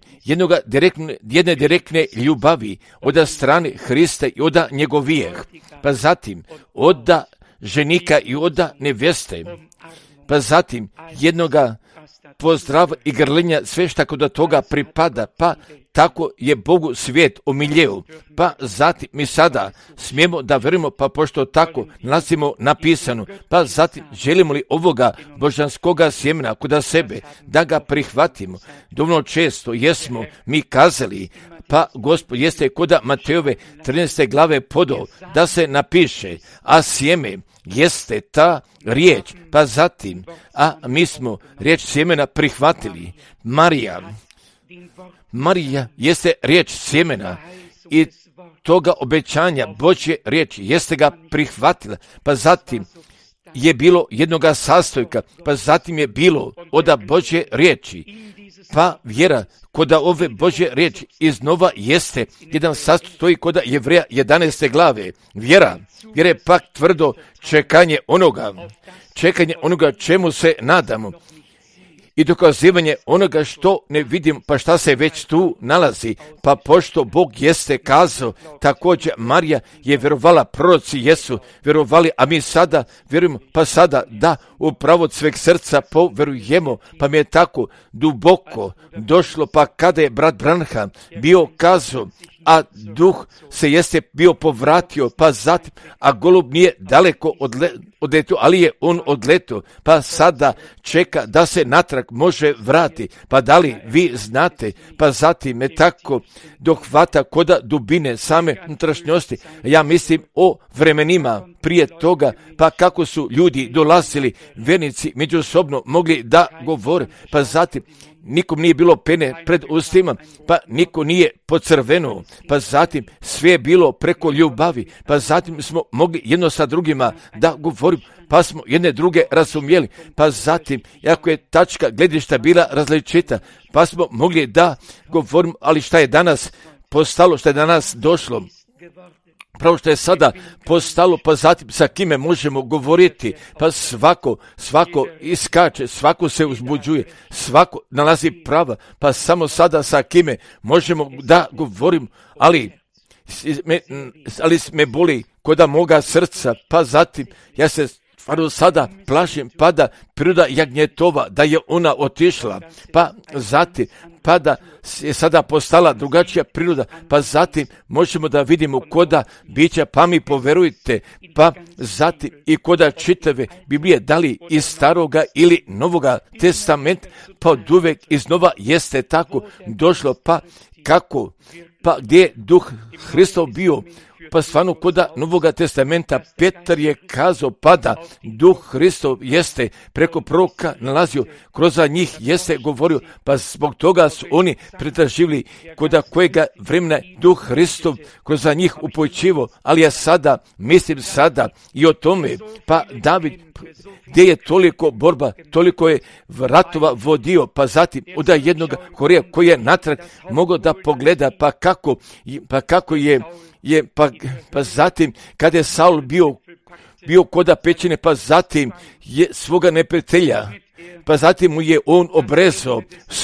jedne direktne ljubavi od strane Hrista i od njegovijeh, pa zatim od ženika i od nevjeste, pa zatim jednoga pozdrava i grlenja, sve što kod toga pripada, pa tako je Bogu svijet omiljeo, pa zatim mi sada smijemo da verujemo, pa pošto tako nalazimo napisano, pa zatim želimo li ovoga božanskoga sjemena kod sebe, da ga prihvatimo. Dovoljno često jesmo mi kazali, pa Gospod jeste kod Matejove 13. glave podao, da se napiše, a sjeme jeste ta riječ, pa zatim, a mi smo riječ sjemena prihvatili. Marija jeste riječ sjemena i toga obećanja Božje riječi jeste ga prihvatila, pa zatim je bilo jednoga sastojka, pa zatim je bilo od Božje riječi, pa vjera kod ove Božje riječi iznova jeste jedan sastojk kod Jevreja 11. glave. Vjera je pak tvrdo čekanje onoga čemu se nadamo i dokazivanje onoga što ne vidimo, pa šta se već tu nalazi, pa pošto Bog jeste kazao, također Marija je vjerovala, proroci jesu vjerovali, a mi sada vjerujemo, pa sada da upravo od sveg srca povjerujemo, pa mi je tako duboko došlo, pa kada je brat Branham bio kazao, a duh se jeste bio povratio, pa zatim, a golub nije daleko odletio, ali je on odletio, pa sada čeka da se natrag može vrati, pa da li vi znate, pa zatim me tako dohvata koda dubine same unutrašnjosti. Ja mislim o vremenima prije toga, pa kako su ljudi dolazili, vernici međusobno mogli da govore, pa zatim nikom nije bilo pene pred ustima, pa niko nije pocrvenuo, pa zatim sve je bilo preko ljubavi, pa zatim smo mogli jedno sa drugima da govorimo, pa smo jedne druge razumjeli, pa zatim, jako je tačka gledišta bila različita, pa smo mogli da govorimo, ali šta je danas postalo, šta je danas došlo, pravo što je sada postalo, pa zatim sa kime možemo govoriti, pa svako iskače, svako se uzbuđuje, svako nalazi prava, pa samo sada sa kime možemo da govorim, ali me boli koda moga srca, pa zatim ja se stvarno sada plašim, pa da priroda jagnjetova, da je ona otišla, pa zatim, pa da je sada postala drugačija priroda, pa zatim možemo da vidimo koda bića, pa mi poverujte, pa zatim i koda čitave Biblije, da li iz staroga ili novoga testamenta, pa od uvek iznova jeste tako došlo, pa kako, pa gdje je duh Hristov bio, pa stvarno koda Novoga testamenta Petar je kazao, pa da duh Hristov jeste preko proroka nalazio, kroz njih jeste govorio, pa zbog toga su oni pretraživali koda kojega vremena duh Hristov kroz njih upojčivo, ali ja sada, mislim sada i o tome, pa David, gdje je toliko borba, toliko je ratova vodio, pa zatim od jednog Korija koji je natrag mogao da pogleda, pa kako je zatim kada je Saul bio koda pećine, pa zatim je svoga neprijatelja, pa zatim mu je on obrezao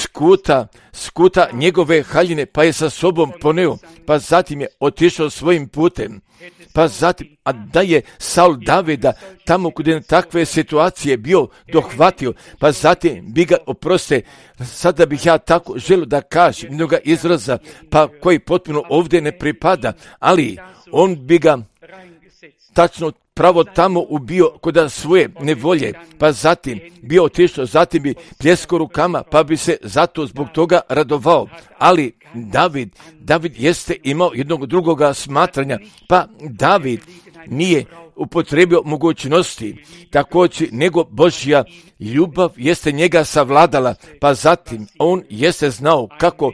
skuta njegove haljine, pa je sa sobom poneo, pa zatim je otišao svojim putem, pa zatim, a da je Saul Davida tamo kod je takve situacije bio dohvatio, pa zatim bi ga, oproste, sada bih ja tako želio da kažem jednoga izraza, pa koji potpuno ovdje ne pripada, ali on bi ga tačno pravo tamo ubio kod svoje nevolje, pa zatim bi otišao, zatim bi pljeskao rukama, pa bi se zato zbog toga radovao. Ali David jeste imao jednog drugoga smatranja, pa David nije upotrebio mogućnosti, također nego Božja ljubav jeste njega savladala, pa zatim on jeste znao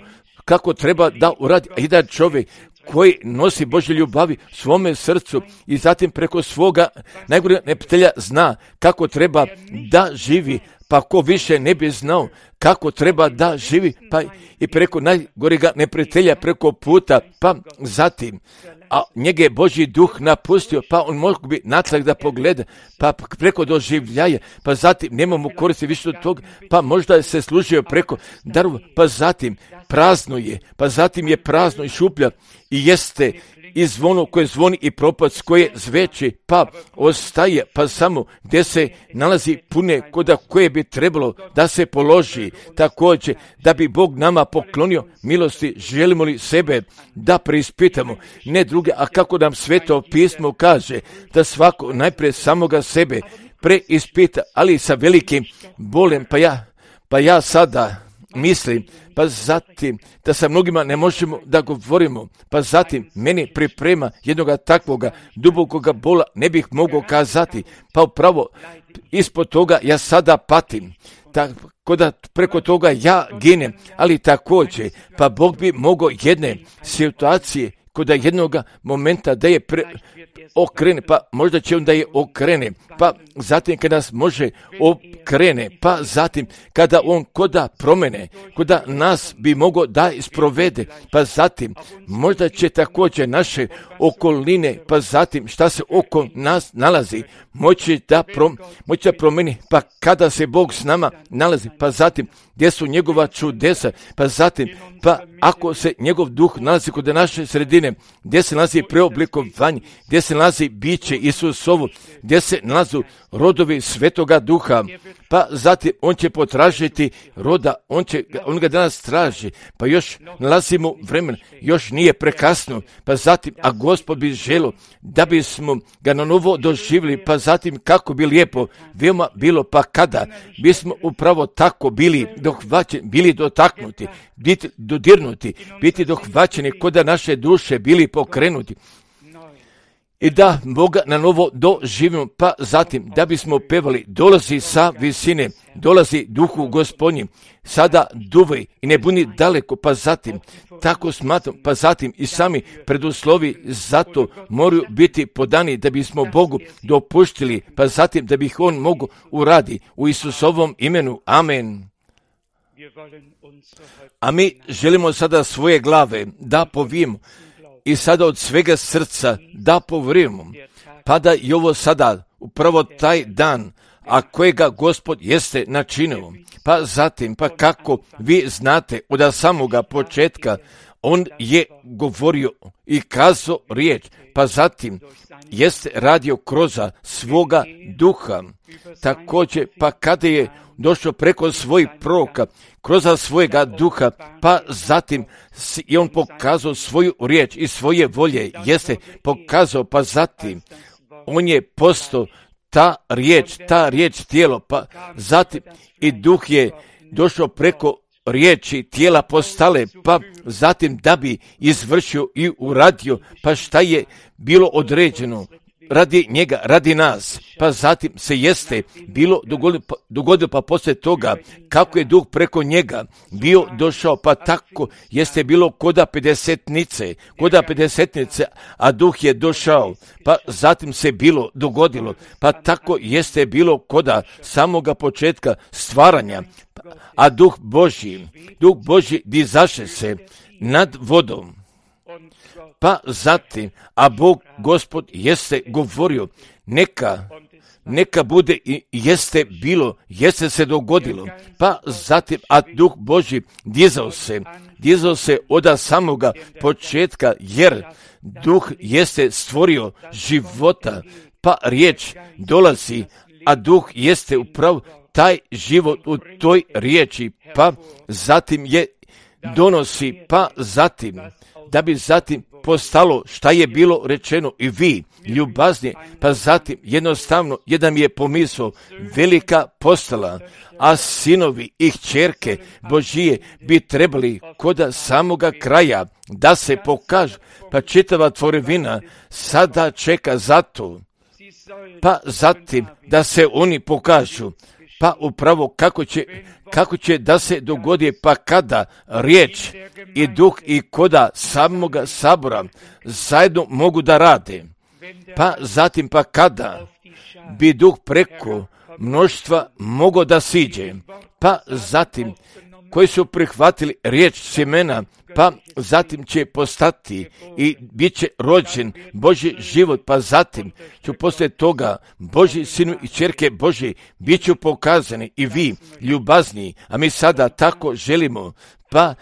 kako treba da uradi. Jedan čovjek koji nosi Božje ljubavi svome srcu i zatim preko svoga najgorega neprijatelja zna kako treba da živi, pa ko više ne bi znao kako treba da živi, pa i preko najgorega neprijatelja preko puta, pa zatim, a njega je Božji duh napustio, pa on mogu bi natrag da pogleda, pa preko doživljaja, pa zatim nemamo koristi više od toga, pa možda se služio preko darova, pa zatim prazno je, pa zatim je prazno i šuplja i jeste i zvono koje zvoni i propac koje zveči, pa ostaje, pa samo gdje se nalazi pune koda koje bi trebalo da se položi, također da bi Bog nama poklonio milosti, želimo li sebe da preispitamo, ne druge, a kako nam Sveto pismo kaže, da svako najprije samoga sebe preispita, ali sa velikim bolem, pa ja sada mislim, pa zatim da sa mnogima ne možemo da govorimo, pa zatim meni priprema jednoga takvoga dubokoga bola ne bih mogao kazati, pa upravo ispod toga ja sada patim, tako da preko toga ja ginem, ali također, pa Bog bi mogao jedne situacije kod jednoga momenta da je okrene, pa možda će on da je okrene, pa zatim kada nas može okrene, pa zatim kada on koda promene, koda nas bi mogao da isprovede, pa zatim možda će također naše okoline, pa zatim šta se oko nas nalazi, moći da promeni, pa kada se Bog s nama nalazi, pa zatim gdje su njegova čudesa, pa zatim, pa ako se njegov duh nalazi kod naše sredine, gdje se nalazi preoblikovanje, gdje se nalazi biće Isusovo, gdje se nalazu rodovi Svetoga Duha, pa zatim on će potražiti roda, on ga danas traži, pa još nalazimo vremen, još nije prekasno, pa zatim, a Gospod bi želio da bismo ga na novo doživjeli, pa zatim kako bi lijepo veoma bilo, pa kada bismo upravo tako bili dohvaćeni, bili dotaknuti, biti dodirnuti, biti dohvaćeni, kod da naše duše bili pokrenuti i da Boga na novo doživimo, pa zatim da bismo pevali, dolazi sa visine, dolazi Duhu Gospodnji, sada duvaj i ne buni daleko, pa zatim tako smatram, pa zatim i sami preduslovi zato moraju biti podani da bismo Bogu dopuštili, pa zatim da bih On mogu uradi u Isusovom imenu. Amen. A mi želimo sada svoje glave da povijemo i sada od svega srca da povjerujemo, pa da i ovo sada upravo taj dan, a kojega Gospod jeste načinio, pa zatim, pa kako vi znate od samoga početka, On je govorio i kazao riječ, pa zatim jeste radio kroz svoga duha. Također, pa kada je došao preko svojih proroka, kroz svojega duha, pa zatim i on pokazao svoju riječ i svoje volje, jeste pokazao, pa zatim on je postao ta riječ tijelo, pa zatim i duh je došao preko riječi tijela postale, pa zatim da bi izvršio i uradio, pa šta je bilo određeno radi njega, radi nas, pa zatim se jeste bilo dogodilo, pa poslije toga kako je duh preko njega bio došao, pa tako jeste bilo koda pedesetnice, a duh je došao, pa zatim se bilo dogodilo, pa tako jeste bilo koda samoga početka stvaranja, a duh Božji dizaše se nad vodom. Pa zatim, a Bog Gospod jeste govorio, neka bude i jeste bilo, jeste se dogodilo. Pa zatim, a duh Božji dizao se od samoga početka, jer duh jeste stvorio života, pa riječ dolazi, a duh jeste upravo taj život u toj riječi, pa zatim je donosi, pa zatim, da bi zatim postalo šta je bilo rečeno i vi, ljubazni, pa zatim jednostavno jedan je pomisao, velika postala, a sinovi i kćerke Božije bi trebali kod samoga kraja da se pokažu, pa čitava tvorevina sada čeka zato, pa zatim da se oni pokažu, pa upravo kako će da se dogodi, pa kada riječ i duh i koda samoga sabora zajedno mogu da rade, pa zatim pa kada bi duh preko mnoštva mogao da siđe, pa zatim koji su prihvatili riječ sjemena, pa zatim će postati i bit će rođen Božji život, pa zatim ću poslije toga Božji sinu i kćerke Božji bit ću pokazani i vi ljubazni, a mi sada tako želimo, pa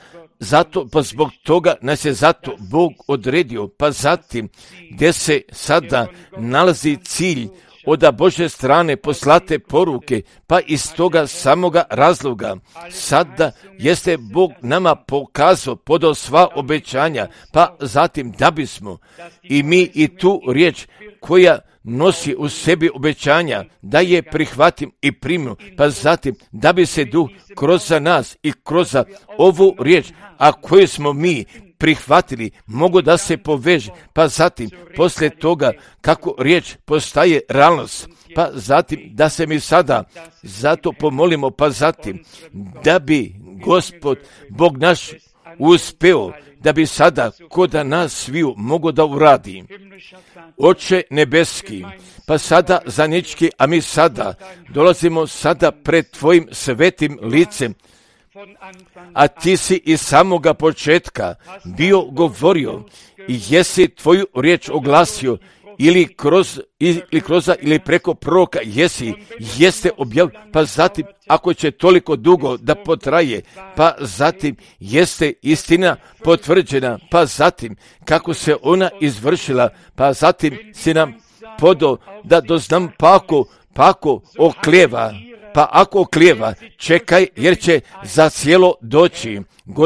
zbog toga nas je zato Bog odredio, pa zatim gdje se sada nalazi cilj od Božje strane poslate poruke, pa iz toga samoga razloga sada jeste Bog nama pokazao, podao sva obećanja, pa zatim da bismo i mi i tu riječ koja nosi u sebi obećanja, da je prihvatim i primim, pa zatim da bi se duh kroz nas i kroz ovu riječ, a koju smo mi prihvatili, mogu da se poveže, pa zatim poslije toga kako riječ postaje realnost, pa zatim da se mi sada zato pomolimo, pa zatim da bi Gospod Bog naš uspeo, da bi sada kod nas sviju mogo da uradi. Oče nebeski, pa sada zanički, a mi sada dolazimo sada pred Tvojim svetim licem, a Ti si iz samoga početka bio govorio i jesi Tvoju riječ oglasio ili preko proroka jeste objavio, pa zatim ako će toliko dugo da potraje, pa zatim jeste istina potvrđena, pa zatim kako se ona izvršila, pa zatim si nam podao da doznam pako oklijeva. Pa ako oklijeva, čekaj, jer će za cijelo doći.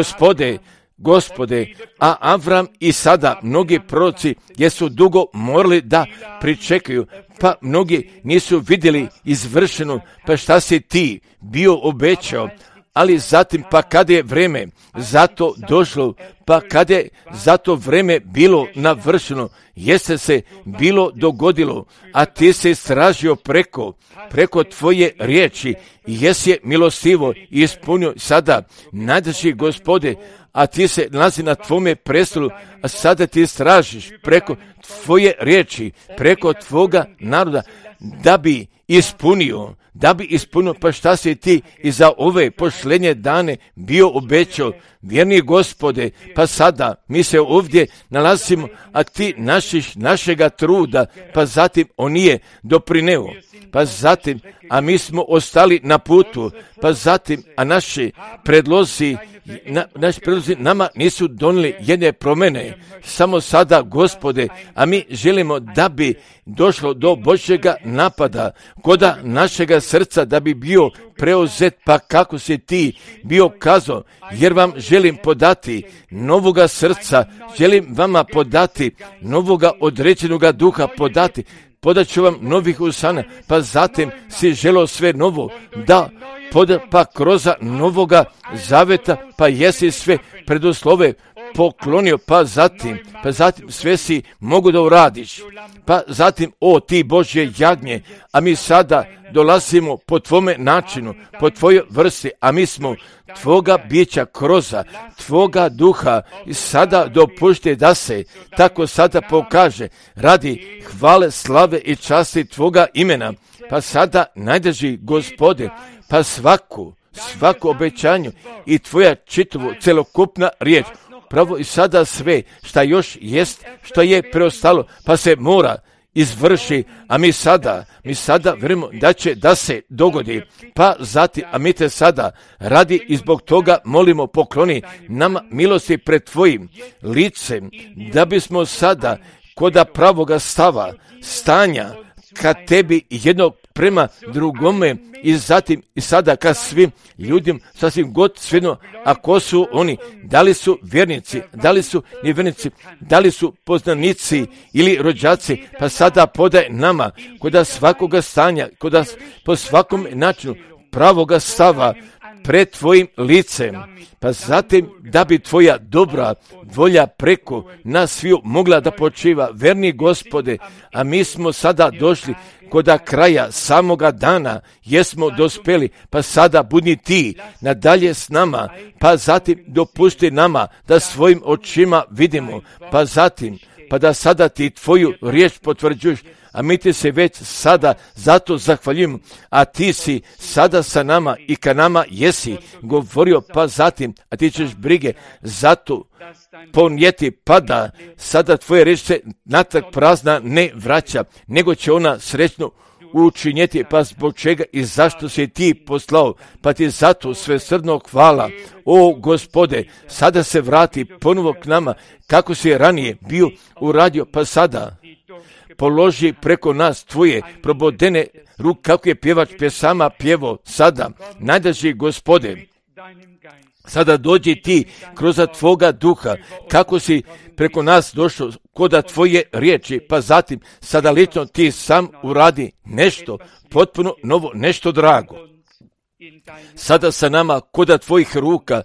Gospode, a Avram i sada mnogi proroci jesu dugo morali da pričekaju, pa mnogi nisu vidjeli izvršeno, pa šta si ti bio obećao, ali zatim pa kada je vreme zato došlo, pa kada je zato vreme bilo navršeno, jeste se bilo dogodilo, a ti se istražio preko tvoje riječi i jesi je milostivo ispunio sada, najdraži Gospode, a ti se nalazi na tvome prestolu, a sada ti stražiš preko tvoje riječi, preko tvoga naroda, da bi ispunio, pa šta si ti i za ove posljednje dane bio obećao, vjerni Gospode, pa sada mi se ovdje nalazimo, a ti našega truda, pa zatim on nije doprineo, pa zatim, a mi smo ostali na putu, pa zatim, a naši predlozi nama nisu donijeli jedne promjene, samo sada, Gospode, a mi želimo da bi došlo do Božjega napada, koda našega srca da bi bio preuzet, pa kako si ti bio kazao, jer vam želim podati novoga srca, želim vama podati novoga određenoga duha, podat ću vam novih usana, pa zatim si želio sve novo, da pa kroz novoga zaveta, pa jesi sve preduslove poklonio, pa zatim sve si mogu da uradiš, pa zatim, o ti Božje jagnje, a mi sada dolazimo po tvome načinu, po tvojoj vrsti, a mi smo tvoga bića kroz tvoga duha i sada dopušte da se tako sada pokaže radi hvale, slave i časti tvoga imena, pa sada najdraži Gospode, pa svaku obećanju i tvoja čitavu celokupna riječ, pravo i sada sve šta još jest, što je preostalo, pa se mora izvrši, a mi sada vjerujemo da će da se dogodi, pa zatim, a mi te sada radi i zbog toga molimo, pokloni nama milosti pred tvojim licem, da bismo sada koda pravoga stanja ka tebi jednog prema drugome i zatim i sada ka svim ljudima, sasvim god svejedno, a ko su oni, da li su vjernici, da li su nevjernici, da li su poznanici ili rođaci, pa sada podaj nama koda svakoga stanja, koda po svakom načinu pravoga stava pred tvojim licem, pa zatim da bi tvoja dobra volja preko nas sviju mogla da počiva, verni Gospode, a mi smo sada došli koda kraja samoga dana, jesmo dospeli, pa sada budi ti nadalje s nama, pa zatim dopusti nama da svojim očima vidimo, pa zatim, pa da sada ti tvoju riječ potvrđuješ, a mi ti se već sada zato zahvaljujemo, a ti si sada sa nama i ka nama jesi govorio, pa zatim, a ti ćeš brige zato ponijeti, pa da sada tvoje riječ se natrag prazna ne vraća, nego će ona srećno učinjeti, pa zbog čega i zašto si ti poslao, pa ti zato svesrdno hvala. O Gospode, sada se vrati ponovo k nama, kako si ranije bio uradio, pa sada položi preko nas tvoje probodene ruke, kako je pjevač pjesama pjevo sada, najdraži Gospode, sada dođi ti kroz tvoga duha, kako si preko nas došao koda tvoje riječi, pa zatim sada lično ti sam uradi nešto potpuno novo, nešto drago. Sada sa nama koda tvojih ruka,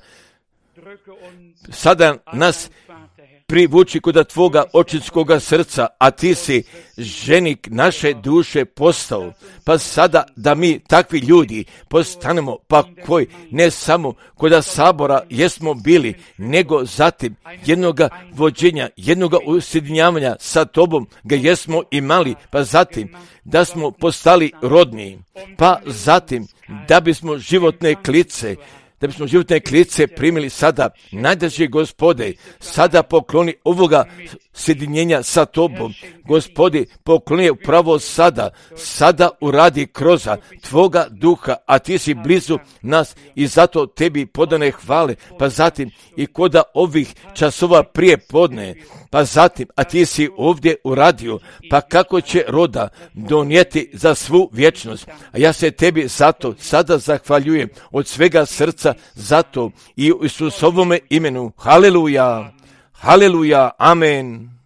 sada nas privuči koda tvoga očinskoga srca, a ti si ženik naše duše postao, pa sada da mi takvi ljudi postanemo, pa koji ne samo koda sabora jesmo bili, nego zatim jednoga vođenja, jednoga usjedinjavanja sa tobom ga jesmo imali, pa zatim da smo postali rodni, pa zatim da bismo životne klice primili sada, najdraži Gospode, sada pokloni ovoga sjedinjenja sa tobom, Gospodi, pokloni upravo sada uradi kroz tvoga duha, a ti si blizu nas i zato tebi podane hvale, pa zatim i koda ovih časova prije podne, pa zatim, a ti si ovdje uradio, pa kako će roda donijeti za svu vječnost, a ja se tebi zato sada zahvaljujem od svega srca, zato i u Isusovome imenu, haleluja, haleluja, amen.